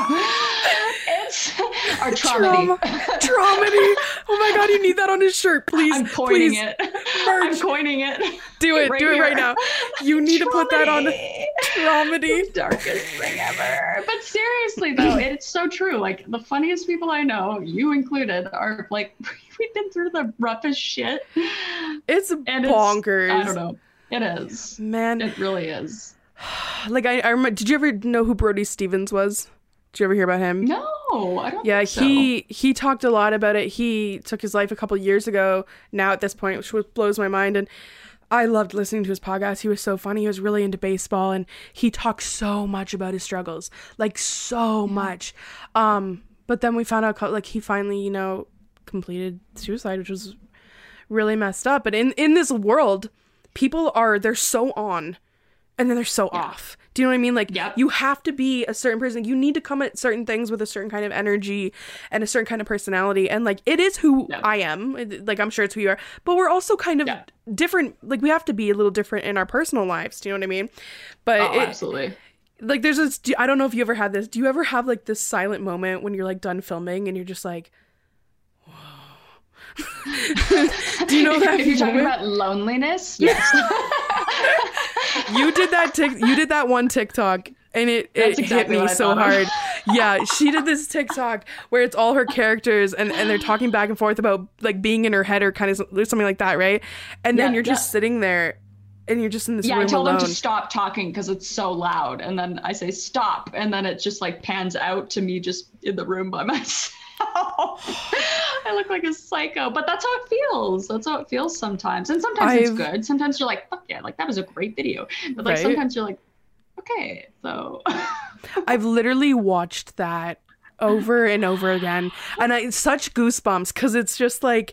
know. It's our traumedy. Trauma, traumedy. Oh my God, you need that on his shirt, please. I'm coining please. it. Merch. I'm coining it. Do it, right do it here. right now. You need traumedy. to put that on traumedy. The darkest thing ever. But seriously though, it's so true. Like the funniest people I know, you included, are like, we've been through the roughest shit. It's and bonkers. It's, I don't know. It is. Man. It really is. Like, I, I remember, did you ever know who Brody Stevens was? Did you ever hear about him? No, I don't yeah, think so. he he talked a lot about it. He took his life a couple years ago now at this point, which blows my mind. And I loved listening to his podcast. He was so funny. He was really into baseball. And he talked so much about his struggles. Like, so yeah. much. Um, but then we found out, like, he finally, you know, completed suicide, which was really messed up. But in in this world, people are they're so on and then they're so yeah. off. Do you know what I mean? Like yep. you have to be a certain person. You need to come at certain things with a certain kind of energy and a certain kind of personality. And like it is who yep. I am. Like I'm sure it's who you are. But we're also kind of yep. different. Like we have to be a little different in our personal lives. Do you know what I mean? But oh, it, absolutely. Like there's this. I don't know if you ever had this. Do you ever have like this silent moment when you're like done filming and you're just like, do you know that? If you're talking about loneliness, yes. you did that. Tic- you did that one TikTok, and it, it exactly hit me so hard. Yeah, she did this TikTok where it's all her characters, and, and they're talking back and forth about like being in her head or kind of something like that, right? And then yeah, you're just yeah. sitting there, and you're just in this yeah, room alone. Yeah, I told them to stop talking because it's so loud, and then I say stop, and then it just like pans out to me just in the room by myself. I look like a psycho, but that's how it feels. That's how it feels sometimes. And sometimes I've, it's good. Sometimes you're like, fuck yeah, like that was a great video. But like right? sometimes you're like, okay, so. I've literally watched that over and over again. And I such goosebumps because it's just like,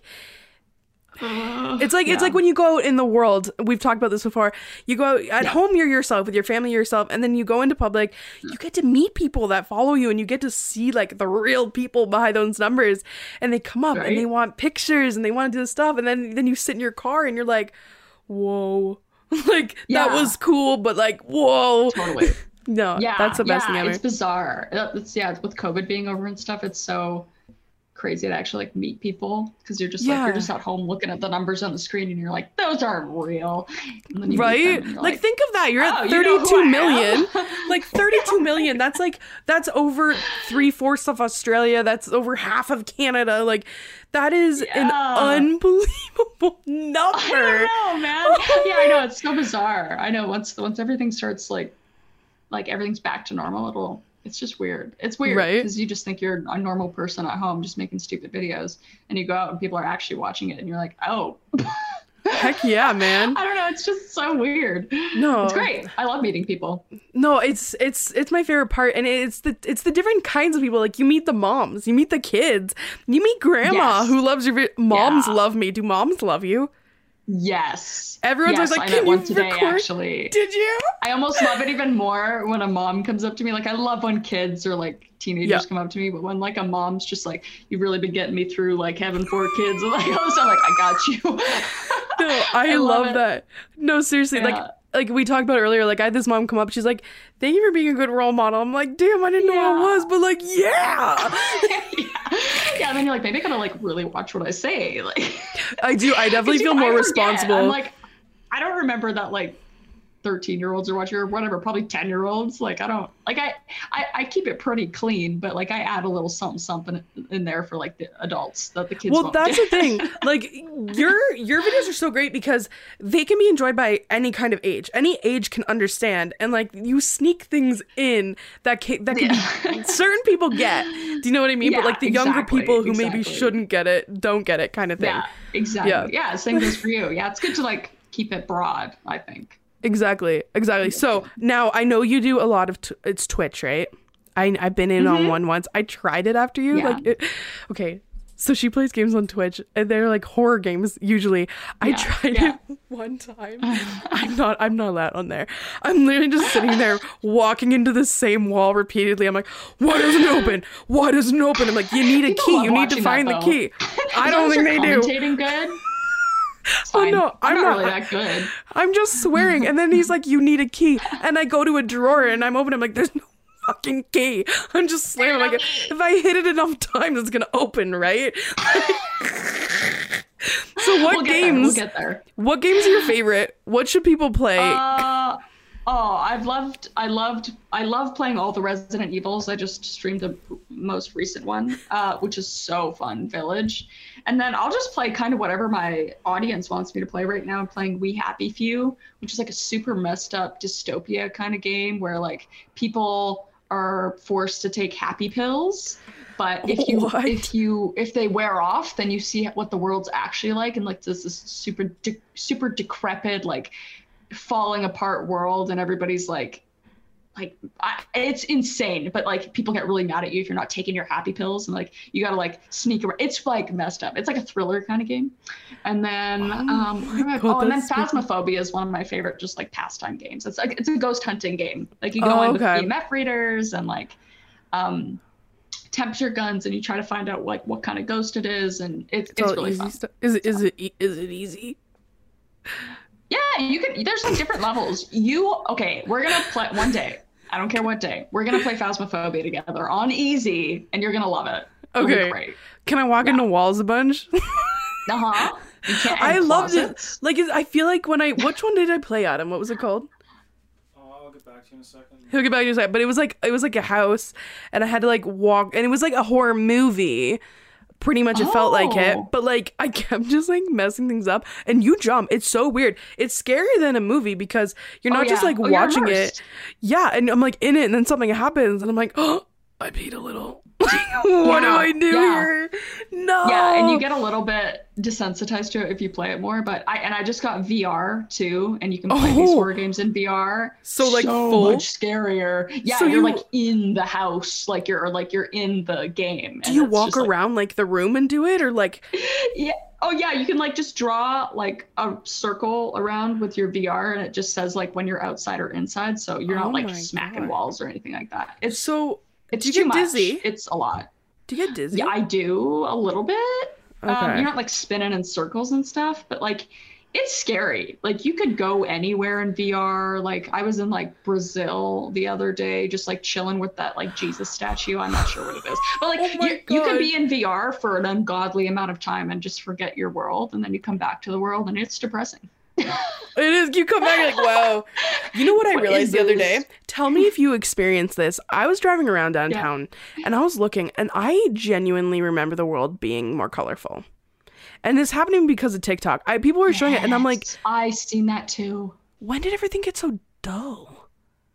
Uh, it's like yeah. it's like when you go out in the world, we've talked about this before, you go out, at yeah. home you're yourself with your family, yourself, and then you go into public, you get to meet people that follow you and you get to see like the real people behind those numbers, and they come up right? and they want pictures and they want to do this stuff, and then then you sit in your car and you're like, whoa, like yeah. that was cool, but like whoa, totally. No, yeah, that's the best yeah, thing ever. It's bizarre. It's yeah, with COVID being over and stuff, it's so crazy to actually like meet people because you're just yeah. like you're just at home looking at the numbers on the screen and you're like, those aren't real. And then you right? Like, like think of that. You're oh, at thirty-two you know million. Like thirty-two million. That's like that's over three fourths of Australia. That's over half of Canada. Like that is yeah. an unbelievable number. I don't know, man. Yeah, I know, it's so bizarre. I know once once everything starts like like everything's back to normal, it'll it's just weird. It's weird because right? you just think you're a normal person at home just making stupid videos, and you go out and people are actually watching it and you're like, oh. Heck yeah, man. I don't know. It's just so weird. No. It's great. I love meeting people. No, it's it's it's my favorite part. And it's the it's the different kinds of people. Like you meet the moms, you meet the kids, you meet grandma yes. who loves your vi- moms yeah. love me. Do moms love you? Yes. Everyone's yes, always like, I can met you one today, record? Actually. Did you? I almost love it even more when a mom comes up to me. Like I love when kids or like teenagers yeah. come up to me, but when like a mom's just like, you've really been getting me through like having four kids. And like, oh, so I'm like, I got you. No, I, I love, love that. No, seriously, yeah. like like we talked about earlier, like I had this mom come up, she's like, thank you for being a good role model. I'm like, damn, I didn't yeah. know I was, but like, yeah. yeah. Yeah, and then you're like, maybe I gotta like really watch what I say. Like I do, I definitely feel more responsible. I'm like, I don't remember that like thirteen year olds are watching or whatever, probably ten year olds. Like I don't like I, I I keep it pretty clean, but like I add a little something something in there for like the adults that the kids well won't that's get. the thing, like your your videos are so great because they can be enjoyed by any kind of age. Any age can understand, and like you sneak things in that can, that can Yeah. be, certain people get. Do you know what I mean? Yeah, But like the younger exactly, people who maybe exactly. shouldn't get it don't get it, kind of thing. Yeah, exactly. Yeah. Yeah. Same goes for you. Yeah, it's good to like keep it broad, I think. Exactly, exactly. So now I know you do a lot of t- it's Twitch, right? I I've been in on one once. I tried it after you. Yeah. Like, it, okay, so she plays games on Twitch, and they're like horror games usually. I Yeah, tried yeah. it one time. I'm not. I'm not allowed on there. I'm literally just sitting there, walking into the same wall repeatedly. I'm like, why doesn't it open? Why doesn't it open? I'm like, you need a People key. love You need to watching find that, the though. key. I As don't long as think they you're do. commentating good. It's Oh, fine. no, I'm I'm, not, not- really that good. I'm just swearing. And then he's like, you need a key. And I go to a drawer and I'm opening. I'm like, there's no fucking key. I'm just slamming. Like, if I hit it enough times, it's going to open, right? So what We'll get there. games, We'll get there. what games are your favorite? What should people play? Uh, oh, I've loved, I loved, I love playing all the Resident Evils. I just streamed the most recent one, uh, which is so fun, Village. And then I'll just play kind of whatever my audience wants me to play. Right now I'm playing We Happy Few, which is like a super messed up dystopia kind of game where like people are forced to take happy pills. But if you What? if you if they wear off, then you see what the world's actually like, and like this this super de- super decrepit, like falling apart world, and everybody's like, like I, it's insane. But like people get really mad at you if you're not taking your happy pills, and like you gotta like sneak around. It's like messed up. It's like a thriller kind of game. And then Oh um, what am I- God, oh, and then that's spooky. Phasmophobia is one of my favorite just like pastime games. It's like it's a ghost hunting game. Like you go Oh, in with okay. E M F readers and like um temperature guns, and you try to find out like what kind of ghost it is, and it's It's it's all really easy fun. stuff. Is it? Is it? e- Is it easy? Yeah, you can. There's like different levels. You okay? We're gonna play one day. I don't care what day. We're gonna play Phasmophobia together on easy, and you're gonna love it. It'll be Okay. great. Can I walk into walls a bunch? Uh huh. You can't. I and loved it. closets. Like, is- I feel like when I which one did I play, Adam? What was it called? I'll get back to you in a second. He'll get back to you in a second. But it was like it was like a house, and I had to like walk, and it was like a horror movie. Pretty much, it felt like it. Oh. But like I kept just like messing things up, and you jump. It's so weird. It's scarier than a movie because you're Oh, not just yeah. like Oh, you're watching it. immersed. Yeah, and I'm like in it, and then something happens, and I'm like, oh, I peed a little. What do Yeah, I do yeah. here? No. Yeah, and you get a little bit desensitized to it if you play it more. But I and I just got V R too, and you can play these Oh. horror games in V R. So, like, so full? much scarier. Yeah, So you're you- like in the house, like you're like you're in the game. Do and you it's walk just, like- around like the room and do it, or like? Yeah. Oh yeah, you can like just draw like a circle around with your V R, and it just says like when you're outside or inside, so you're Oh not like my smacking God. walls or anything like that. It's So it's do you too get much. dizzy? It's a lot. Do you get dizzy? Yeah, I do a little bit. Um, Okay. you're not like spinning in circles and stuff, but like it's scary. Like you could go anywhere in V R. Like I was in like Brazil the other day, just like chilling with that like Jesus statue. I'm not sure what it is, but like Oh my you, you God. could be in V R for an ungodly amount of time and just forget your world, and then you come back to the world, and it's depressing. It is. You come back, you're like, wow. You know what I What realized is the other this? day? Tell me if you experienced this. I was driving around downtown and I was looking, and I genuinely remember the world being more colorful. And this happening because of TikTok. I people were showing it, and I'm like, Yes, I seen that too. when did everything get so dull?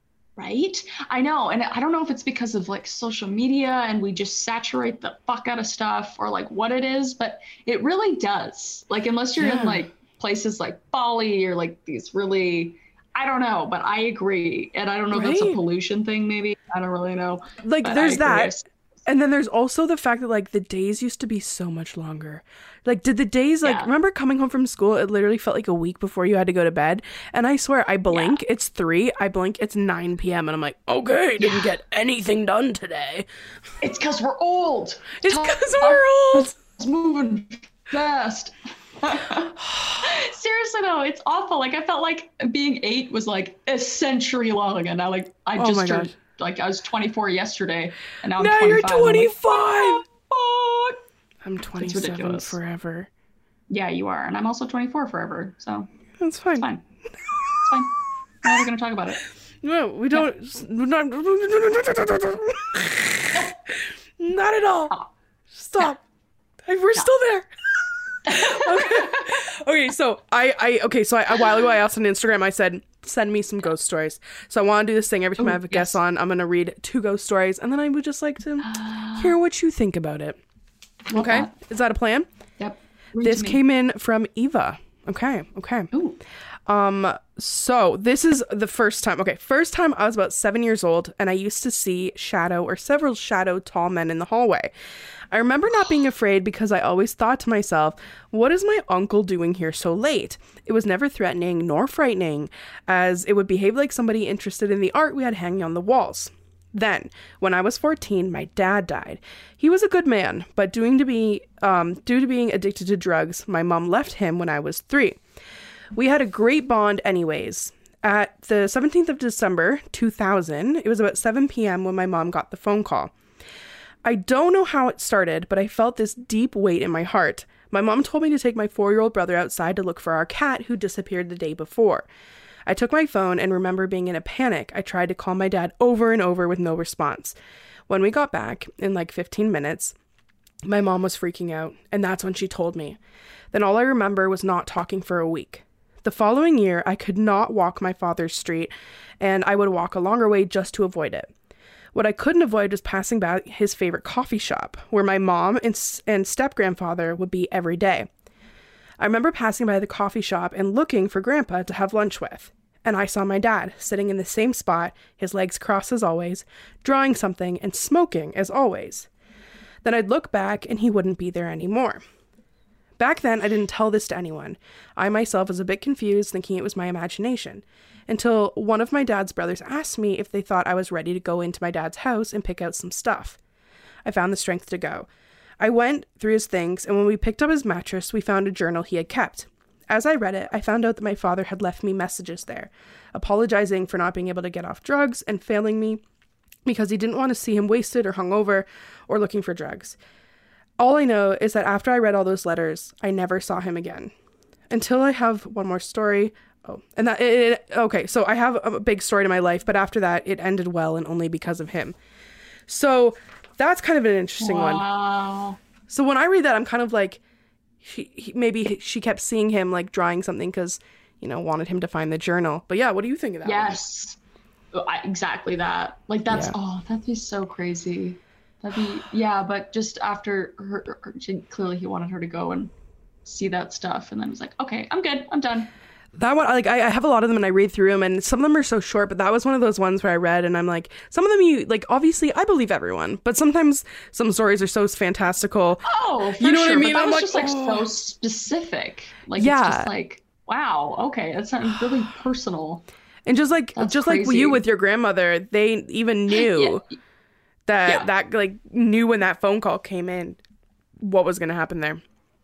Right? I know. And I don't know if it's because of like social media and we just saturate the fuck out of stuff or like what it is, but it really does. Like, unless you're Yeah. in like places like Bali or like these really, I don't know, but I agree. And I don't know if that's a Right. pollution thing, maybe. I don't really know. Like, but there's I agree. that. And then there's also the fact that like the days used to be so much longer. Like, did the days like Yeah. remember coming home from school? It literally felt like a week before you had to go to bed. And I swear, I blink, it's three. I blink, it's nine p.m. And I'm like, okay, didn't get anything done today. It's because we're old. It's Time- because we're old. It's moving fast. Seriously though, it's awful. Like I felt like being eight was like a century long, and now like I Oh just my turned gosh. like I was twenty-four yesterday, and now I'm Now twenty-five. you're I'm like, twenty-five. "What the fuck?" I'm twenty-seven ridiculous. forever. Yeah, you are, and I'm also twenty-four forever. So That's fine. it's fine. It's fine. Why are we going to talk about it? No, we don't. Yeah. Not, not at all. Oh. Stop. Yeah. We're yeah. still there. okay. okay, so I, I, okay, so I, a while ago I asked on Instagram, I said, send me some ghost stories. So I want to do this thing every time Ooh, I have a yes. guest on. I'm going to read two ghost stories, and then I would just like to hear what you think about it. Okay? That. Is that a plan? Yep. Read this came in from Eva. Okay, okay. Ooh. Um, so this is the first time, okay, first time I was about seven years old, and I used to see shadow or several shadow tall men in the hallway. I remember not being afraid because I always thought to myself, what is my uncle doing here so late? It was never threatening nor frightening, as it would behave like somebody interested in the art we had hanging on the walls. Then, when I was fourteen, my dad died. He was a good man, but due to be um, due to being addicted to drugs, my mom left him when I was three. We had a great bond anyways. At the seventeenth of December, two thousand, it was about seven p.m. when my mom got the phone call. I don't know how it started, but I felt this deep weight in my heart. My mom told me to take my four-year-old brother outside to look for our cat who disappeared the day before. I took my phone and remember being in a panic. I tried to call my dad over and over with no response. When we got back, in like fifteen minutes, my mom was freaking out, and that's when she told me. Then all I remember was not talking for a week. The following year, I could not walk my father's street, and I would walk a longer way just to avoid it. What I couldn't avoid was passing by his favorite coffee shop, where my mom and, and step-grandfather would be every day. I remember passing by the coffee shop and looking for Grandpa to have lunch with, and I saw my dad sitting in the same spot, his legs crossed as always, drawing something and smoking as always. Then I'd look back and he wouldn't be there anymore. Back then, I didn't tell this to anyone. I myself was a bit confused, thinking it was my imagination, until one of my dad's brothers asked me if they thought I was ready to go into my dad's house and pick out some stuff. I found the strength to go. I went through his things, and when we picked up his mattress, we found a journal he had kept. As I read it, I found out that my father had left me messages there, apologizing for not being able to get off drugs and failing me because he didn't want to see him wasted or hungover or looking for drugs. All I know is that after I read all those letters, I never saw him again. Until I have one more story. Oh, and that, it, it, okay, so I have a big story to my life, but after that, it ended well and only because of him. So that's kind of an interesting wow. one. So when I read that, I'm kind of like, she, he, maybe she kept seeing him like drawing something because, you know, wanted him to find the journal. But yeah, what do you think of that? Yes, I, exactly that. Like that's, Yeah. oh, that'd be so crazy. That'd be, yeah, but just after her, her she, clearly he wanted her to go and see that stuff, and then was like, okay, I'm good, I'm done. That one, like, I, I have a lot of them and I read through them, and some of them are so short, but that was one of those ones where I read and I'm like, some of them you, like, obviously I believe everyone, but sometimes some stories are so fantastical. Oh, for you know sure, what I mean? but that I'm was like, just like oh. so specific. Like, Yeah. it's just like, wow, okay, that's not really personal. And just like, That's just like crazy. you with your grandmother, they even knew Yeah. that, Yeah. that, like, knew when that phone call came in, what was going to happen there.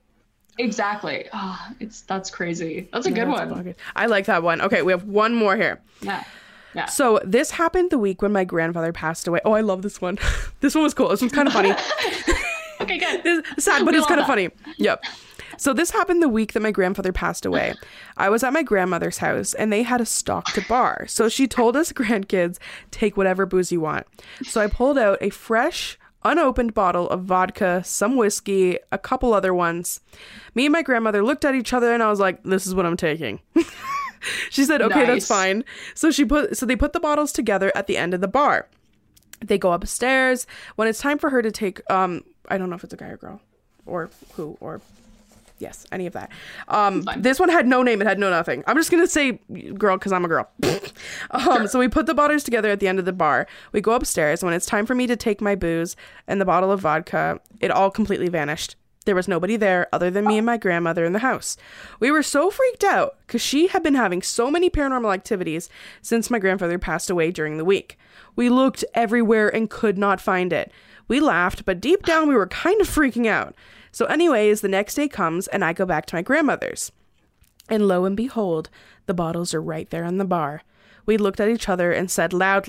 Exactly. Oh, it's that's crazy. That's a Yeah, good that's one. bugging. I like that one. Okay, we have one more here. Yeah. Yeah. So this happened the week when my grandfather passed away. Oh, I love this one. This one was cool. This one's kind of funny. Okay, good. This is sad, but We it's love kind of that. funny. Yep. So this happened the week that my grandfather passed away. I was at my grandmother's house and they had a stocked bar. So she told us grandkids, take whatever booze you want. So I pulled out a fresh, unopened bottle of vodka, some whiskey, a couple other ones. Me and my grandmother looked at each other and I was like, this is what I'm taking. She said, okay, Nice. that's fine. So she put, so they put the bottles together at the end of the bar. They go upstairs. When it's time for her to take, um, I don't know if it's a guy or girl or who, or yes, any of that. Um, Fine. this one had no name. It had no nothing. I'm just going to say girl because I'm a girl. um, so we put the bottles together at the end of the bar. We go upstairs. When it's time for me to take my booze and the bottle of vodka, it all completely vanished. There was nobody there other than me and my grandmother in the house. We were so freaked out because she had been having so many paranormal activities since my grandfather passed away during the week. We looked everywhere and could not find it. We laughed, but deep down we were kind of freaking out. So anyways, the next day comes and I go back to my grandmother's. And lo and behold, the bottles are right there in the bar. We looked at each other and said loudly,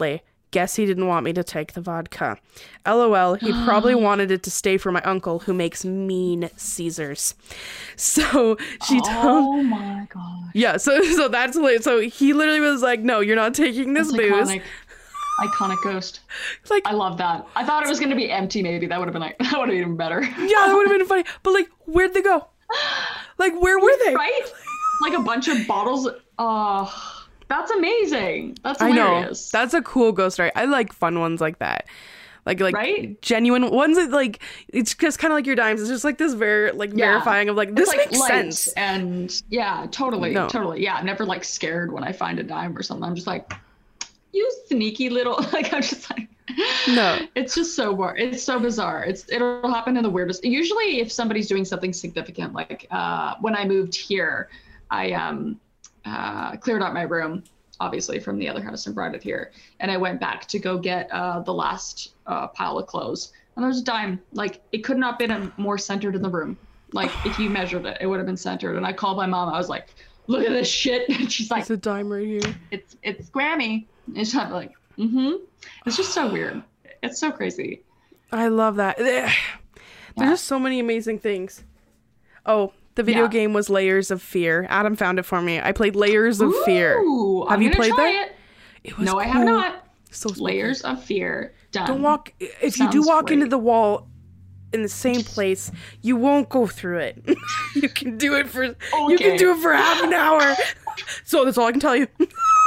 Guess he didn't want me to take the vodka. LOL, he probably wanted it to stay for my uncle who makes mean Caesars. So she oh told Oh my god. Yeah, so so that's so he literally was like, no, you're not taking this That's booze. Iconic. Iconic ghost. Like, I love that. I thought it was gonna be empty. Maybe that would have been like that would have been even better. Yeah, that would have been funny. But like, where'd they go? Like, where were they? Right? Like a bunch of bottles. Oh, that's amazing. That's I hilarious. know. That's a cool ghost story. I like fun ones like that. Like, like right? genuine ones that like it's just kind of like your dimes. It's just like this very like Yeah. verifying of like this It's, like, makes light sense. And yeah, totally, No. totally. Yeah, never like scared when I find a dime or something. I'm just like, you sneaky little. Like I'm just like. No. It's just so bar- it's so bizarre. It's it'll happen in the weirdest. Usually, if somebody's doing something significant, like uh, when I moved here, I um uh, cleared out my room, obviously from the other house and brought it here, and I went back to go get uh, the last uh, pile of clothes, and there was a dime. Like it could not have been more centered in the room. Like if you measured it, it would have been centered. And I called my mom. I was like, "Look at this shit!" And she's like, "It's a dime right here. It's it's Grammy." And she's like, "Mm-hmm." It's just so weird. It's so crazy. I love that. There's Yeah. just so many amazing things. Oh, the video Yeah. game was Layers of Fear. Adam found it for me. I played Layers of Fear. Ooh, Have I'm you gonna played try that? It. It was no, I cool. have not. So spooky. Layers of Fear. Done. Don't walk. If you do Sounds walk into great. the wall in the same place, you won't go through it. You can do it for. You Okay. can do it for half an hour. So that's all I can tell you.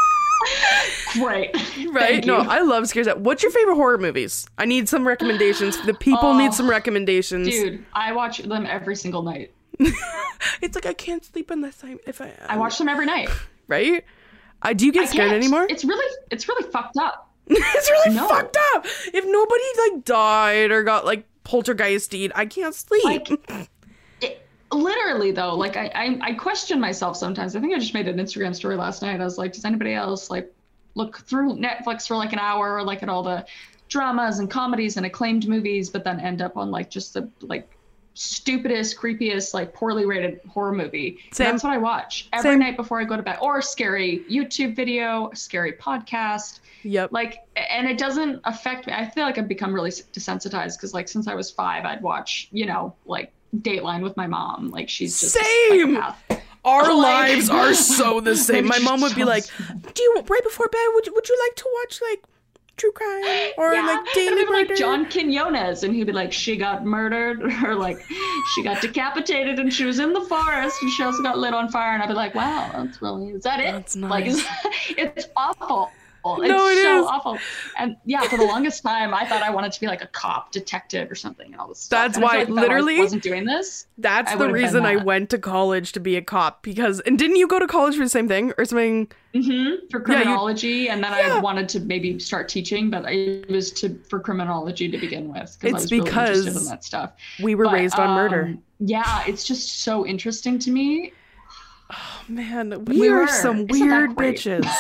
Great. Right? Thank No, you. I love scares. What's your favorite horror movies? I need some recommendations. The people Oh, need some recommendations. Dude, I watch them every single night. It's like I can't sleep unless I if I. I watch them every night. Right? I do you get I scared can't. anymore? It's really, it's really fucked up. It's really No. fucked up. If nobody like died or got like poltergeisted, I can't sleep. Like, it, literally though, like I, I, I question myself sometimes. I think I just made an Instagram story last night. I was like, does anybody else like look through Netflix for like an hour, or like at all the dramas and comedies and acclaimed movies, but then end up on like just the like stupidest, creepiest, like poorly rated horror movie. And Same. that's what I watch every Same. night before I go to bed, or a scary YouTube video, a scary podcast. Yep. Like, and it doesn't affect me. I feel like I've become really desensitized because, like, since I was five, I'd watch, you know, like Dateline with my mom. Like, she's just Same. a psychopath. Our Like- lives are so the same. My mom would be like, Just- "Do you right before bed? Would you, would you like to watch like true crime or Yeah, like and daily it'd be murder?" like John Quinones, and he'd be like, she got murdered, or like, she got decapitated, and she was in the forest, and she also got lit on fire. And I'd be like, wow, that's really, is that it? That's Like, nice. is, it's awful. It's No, it so is. awful. And yeah, for the longest time, I thought I wanted to be like a cop, detective, or something, and all this stuff. That's And I why, feel like if I literally- wasn't doing this. That's I the would've been reason I that. went to college to be a cop, because and didn't you go to college for the same thing or something? Mm-hmm, for Yeah, you- criminology, and then Yeah. I wanted to maybe start teaching, but it was to for criminology to begin with. It's I was really interested because in that stuff. We were But, raised on murder. um, Yeah, it's just so interesting to me. Man, we, we are were. some Isn't that weird great? bitches.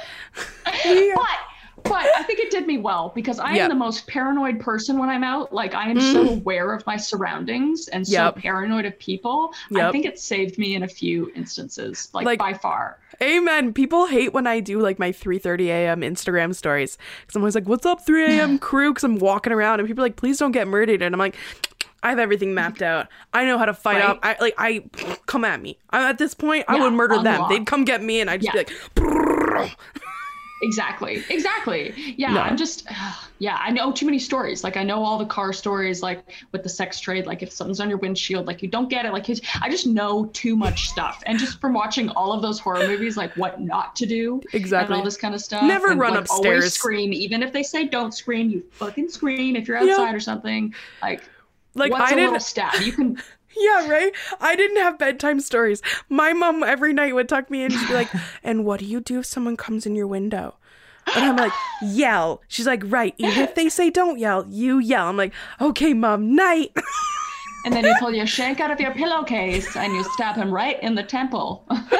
We are- But but I think it did me well because I Yep. am the most paranoid person when I'm out. Like I am so aware of my surroundings and so Yep. paranoid of people. I Yep. think it saved me in a few instances, like, Like- by far. Amen. People hate when I do like my three thirty a.m. Instagram stories. Because I'm always like, what's up, three a.m. crew? Because I'm walking around and people are like, please don't get murdered. And I'm like, I have everything mapped out. I know how to fight Right. up. I like, I come at me. I, at this point, I Yeah, would murder on the them. walk. They'd come get me and I'd just Yeah. be like, "Brrrr." Exactly. Exactly. Yeah. No. I'm just, yeah, I know too many stories. Like I know all the car stories, like with the sex trade, like if something's on your windshield, like you don't get it. Like it's- I just know too much stuff. And just from watching all of those horror movies, like what not to do. Exactly. And all this kind of stuff. Never and, run like, upstairs. Always scream. Even if they say don't scream, you fucking scream if you're Yeah. outside or something. Like, Like, what's I a little didn't- stab? You can, Yeah, right? I didn't have bedtime stories. My mom every night would tuck me in and she'd be like, and what do you do if someone comes in your window? And I'm like, yell. She's like, right. Even if they say don't yell, you yell. I'm like, okay, mom, night. and then you pull your shank out of your pillowcase and you stab him right in the temple.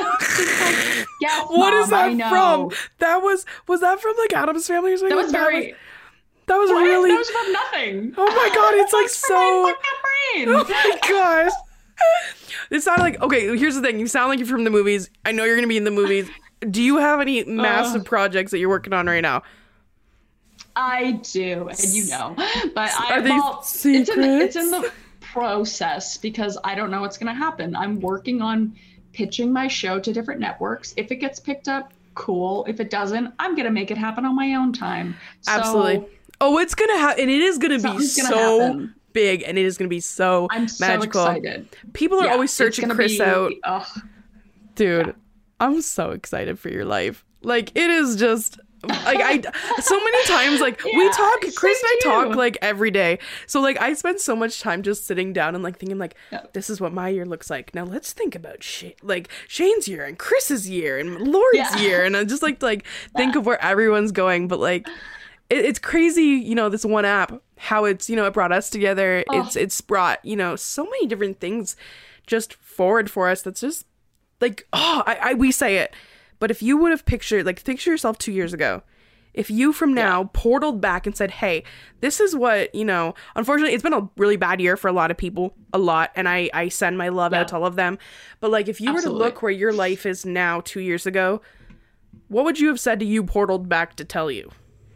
Yes, What is Mom, I that know. from? That was, was that from like Addams Family or something? That was very. that was What? really, That was from nothing. oh my God, it's like That's from my so, fucking oh brain. my gosh. It sounded like, okay, here's the thing. You sound like you're from the movies. I know you're going to be in the movies. Do you have any massive Uh. projects that you're working on right now? I do, and you know. But Are I these well, secrets? It's in, it's in the process because I don't know what's going to happen. I'm working on pitching my show to different networks. If it gets picked up, cool. If it doesn't, I'm going to make it happen on my own time. So, absolutely. Oh, it's going to happen. And it is going to be so happen. big, and it is going to be so I'm so magical. excited. People are yeah, always searching Chris be, out. Ugh. Dude, yeah. I'm so excited for your life. Like, it is just... like I so many times like yeah, we talk Chris and I too. talk like every day, so like I spend so much time just sitting down and like thinking like yeah. this is what my year looks like. Now let's think about Sh- like Shane's year and Chris's year and Lord's yeah. year, and I just like to, like think yeah. of where everyone's going. But like it, it's crazy, you know, this one app, how it's, you know, it brought us together. Oh. It's it's brought, you know, so many different things just forward for us. That's just like, oh, I, I we say it. But if you would have pictured, like, picture yourself two years ago. If you from now yeah. portaled back and said, hey, this is what, you know, unfortunately, it's been a really bad year for a lot of people, a lot. And I, I send my love yeah. out to all of them. But like, if you Absolutely. were to look where your life is now two years ago, what would you have said to you portaled back to tell you?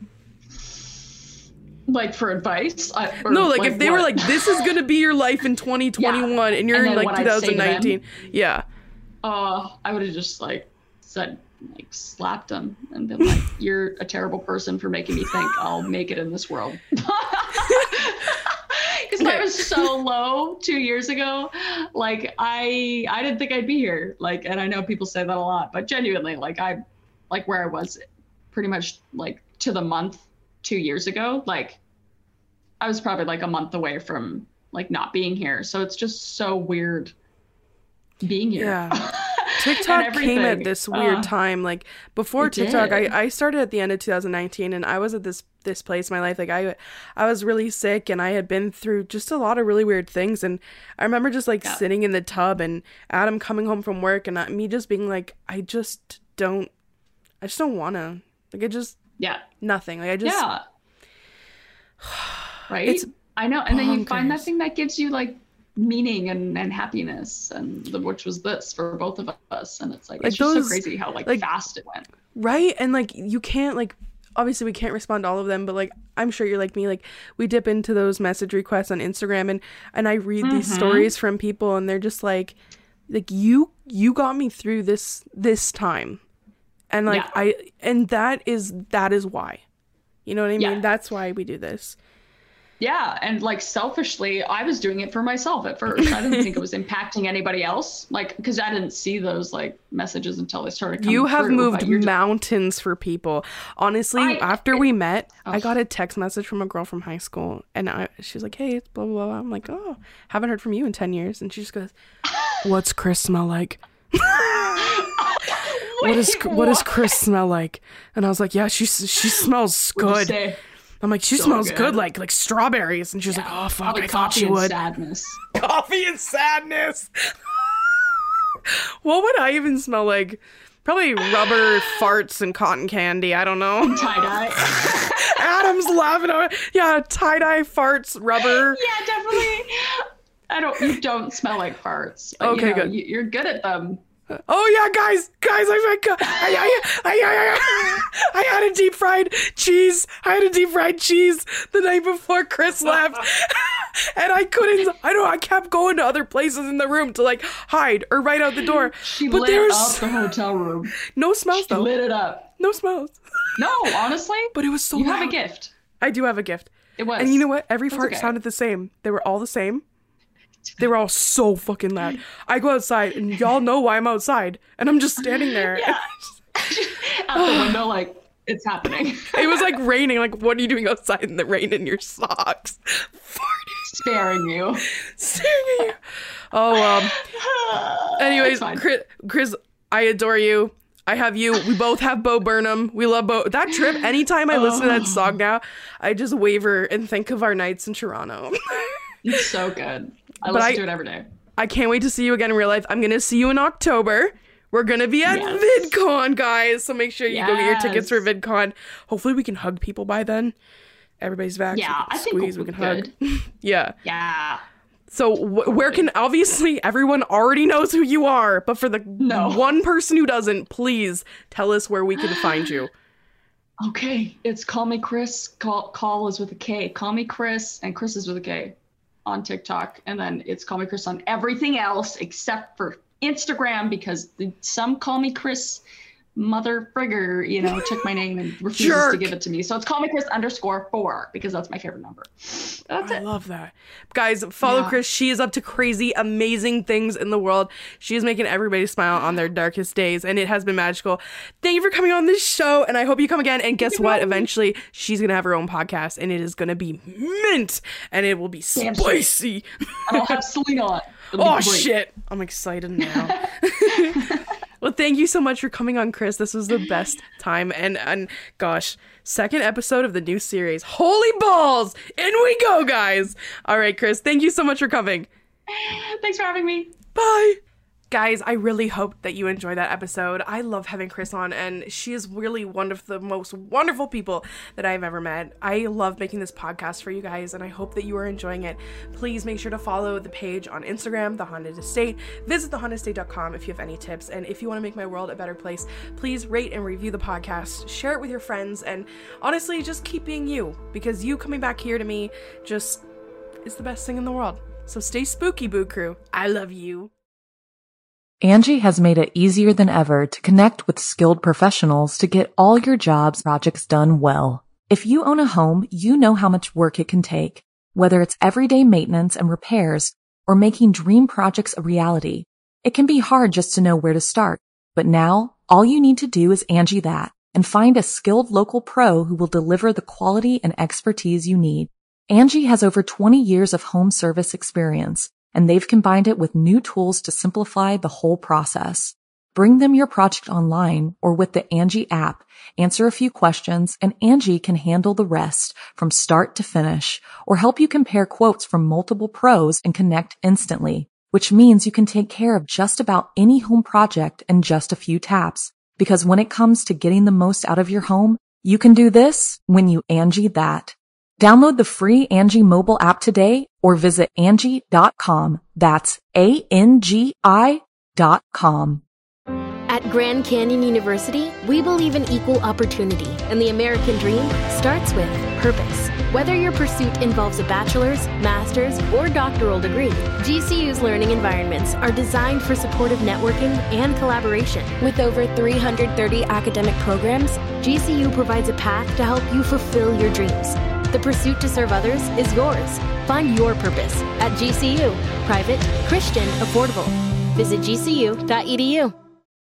Like for advice? I, no, like, like if they what? were like, this is going to be your life in twenty twenty-one yeah. and you're and in like twenty nineteen. Yeah. Uh, I would have just like said, like slapped them and been like, you're a terrible person for making me think I'll make it in this world. Because I was so low two years ago. Like I I didn't think I'd be here. Like, and I know people say that a lot, but genuinely, like I like where I was pretty much like to the month two years ago, like I was probably like a month away from like not being here. So it's just so weird being here. Yeah. TikTok came at this weird uh, time. Like before TikTok, I, I started at the end of two thousand nineteen, and I was at this this place in my life. Like I I was really sick, and I had been through just a lot of really weird things. And I remember just like yeah. sitting in the tub, and Adam coming home from work, and I, me just being like, I just don't, I just don't want to. Like I just yeah nothing. Like I just yeah. Right. It's I know, and bonkers. Then you find that thing that gives you like meaning and, and happiness, and the, which was this for both of us, and it's like, like it's just those, so crazy how like, like fast it went, right? And like you can't like obviously we can't respond to all of them, but like I'm sure you're like me, like we dip into those message requests on Instagram, and and I read mm-hmm. these stories from people, and they're just like like you you got me through this this time, and like yeah. I and that is that is why, you know what I mean? Yeah. That's why we do this. Yeah, and like selfishly, I was doing it for myself at first. I didn't think it was impacting anybody else, like because I didn't see those like messages until they started coming You have through, moved mountains just... for people. Honestly, I, after it, we met, oh. I got a text message from a girl from high school, and I, she was like, "Hey, it's blah blah blah." I'm like, "Oh, haven't heard from you in ten years," and she just goes, "What's Chris smell like?" Wait, what is what? what does Chris smell like? And I was like, "Yeah, she she smells good." I'm like, she so smells good. good, like like strawberries. And she's yeah. like, oh, fuck, Probably I thought she would. Sadness. Coffee and sadness. What would I even smell like? Probably rubber farts and cotton candy. I don't know. Tie-dye. Adam's laughing. Yeah, tie-dye, farts, rubber. Yeah, definitely. I don't, you don't smell like farts. But, okay, you know, good. You, you're good at them. Oh yeah, guys, guys, I, I, I, I, I, I, I had a deep fried cheese. I had a deep fried cheese the night before Chris left, and I couldn't. I don't. I kept going to other places in the room to like hide or right out the door. She but lit there's up the hotel room. No smells she though. Lit it up. No smells. No, honestly. But it was so. You loud. have a gift. I do have a gift. It was. And you know what? Every fart okay. sounded the same. They were all the same. They were all so fucking loud. I go outside, and y'all know why I'm outside, and I'm just standing there. Yeah. Out the window, like, it's happening. It was like raining. Like, what are you doing outside in the rain in your socks? Farting. Staring you. Staring at you. Oh, um. Anyways, Chris, Chris, I adore you. I have you. We both have Bo Burnham. We love Bo. That trip, anytime I listen oh. to that song now, I just waver and think of our nights in Toronto. It's so good. I but listen I, to it every day. I can't wait to see you again in real life. I'm going to see you in October. We're going to be at yes. VidCon, guys. So make sure you yes. go get your tickets for VidCon. Hopefully we can hug people by then. Everybody's vaccinated. Yeah, I think squeeze, we'll we can good. hug. Yeah. Yeah. So w- where can, obviously everyone already knows who you are, but for the no. one person who doesn't, please tell us where we can find you. Okay, it's Call Me Chris. Call call is with a K. Call Me Chris, and Chris is with a K on TikTok. And then it's Call Me Chris on everything else except for Instagram, because the, some Call Me Chris mother frigger, you know, took my name and refuses Jerk. to give it to me. So it's Call Me Chris underscore four, because that's my favorite number. That's I it. love that. Guys, follow Yeah. Chris. She is up to crazy, amazing things in the world. She is making everybody smile on their darkest days, and it has been magical. Thank you for coming on this show, and I hope you come again. And guess what? Eventually, she's going to have her own podcast, and it is going to be mint, and it will be Damn spicy. And I'll have Selena on. It'll be Oh, great. shit. I'm excited now. Well, thank you so much for coming on, Chris. This was the best time. And, and gosh, second episode of the new series. Holy balls! In we go, guys. All right, Chris, thank you so much for coming. Thanks for having me. Bye. Guys, I really hope that you enjoyed that episode. I love having Chris on, and she is really one of the most wonderful people that I've ever met. I love making this podcast for you guys, and I hope that you are enjoying it. Please make sure to follow the page on Instagram, The Haunted Estate. Visit the haunted estate dot com if you have any tips, and if you want to make my world a better place, please rate and review the podcast, share it with your friends, and honestly, just keep being you, because you coming back here to me just is the best thing in the world. So stay spooky, Boo Crew. I love you. Angie has made it easier than ever to connect with skilled professionals to get all your jobs projects done well. If you own a home, you know how much work it can take, whether it's everyday maintenance and repairs or making dream projects a reality. It can be hard just to know where to start, but now all you need to do is Angie that and find a skilled local pro who will deliver the quality and expertise you need. Angie has over twenty years of home service experience, and they've combined it with new tools to simplify the whole process. Bring them your project online or with the Angie app, answer a few questions, and Angie can handle the rest from start to finish, or help you compare quotes from multiple pros and connect instantly, which means you can take care of just about any home project in just a few taps. Because when it comes to getting the most out of your home, you can do this when you Angie that. Download the free Angie mobile app today or visit Angie dot com. That's A N G I dot com. At Grand Canyon University, we believe in equal opportunity, and the American dream starts with purpose. Whether your pursuit involves a bachelor's, master's, or doctoral degree, G C U's learning environments are designed for supportive networking and collaboration. With over three hundred thirty academic programs, G C U provides a path to help you fulfill your dreams. The pursuit to serve others is yours. Find your purpose at G C U. Private, Christian, affordable. Visit G C U dot E D U.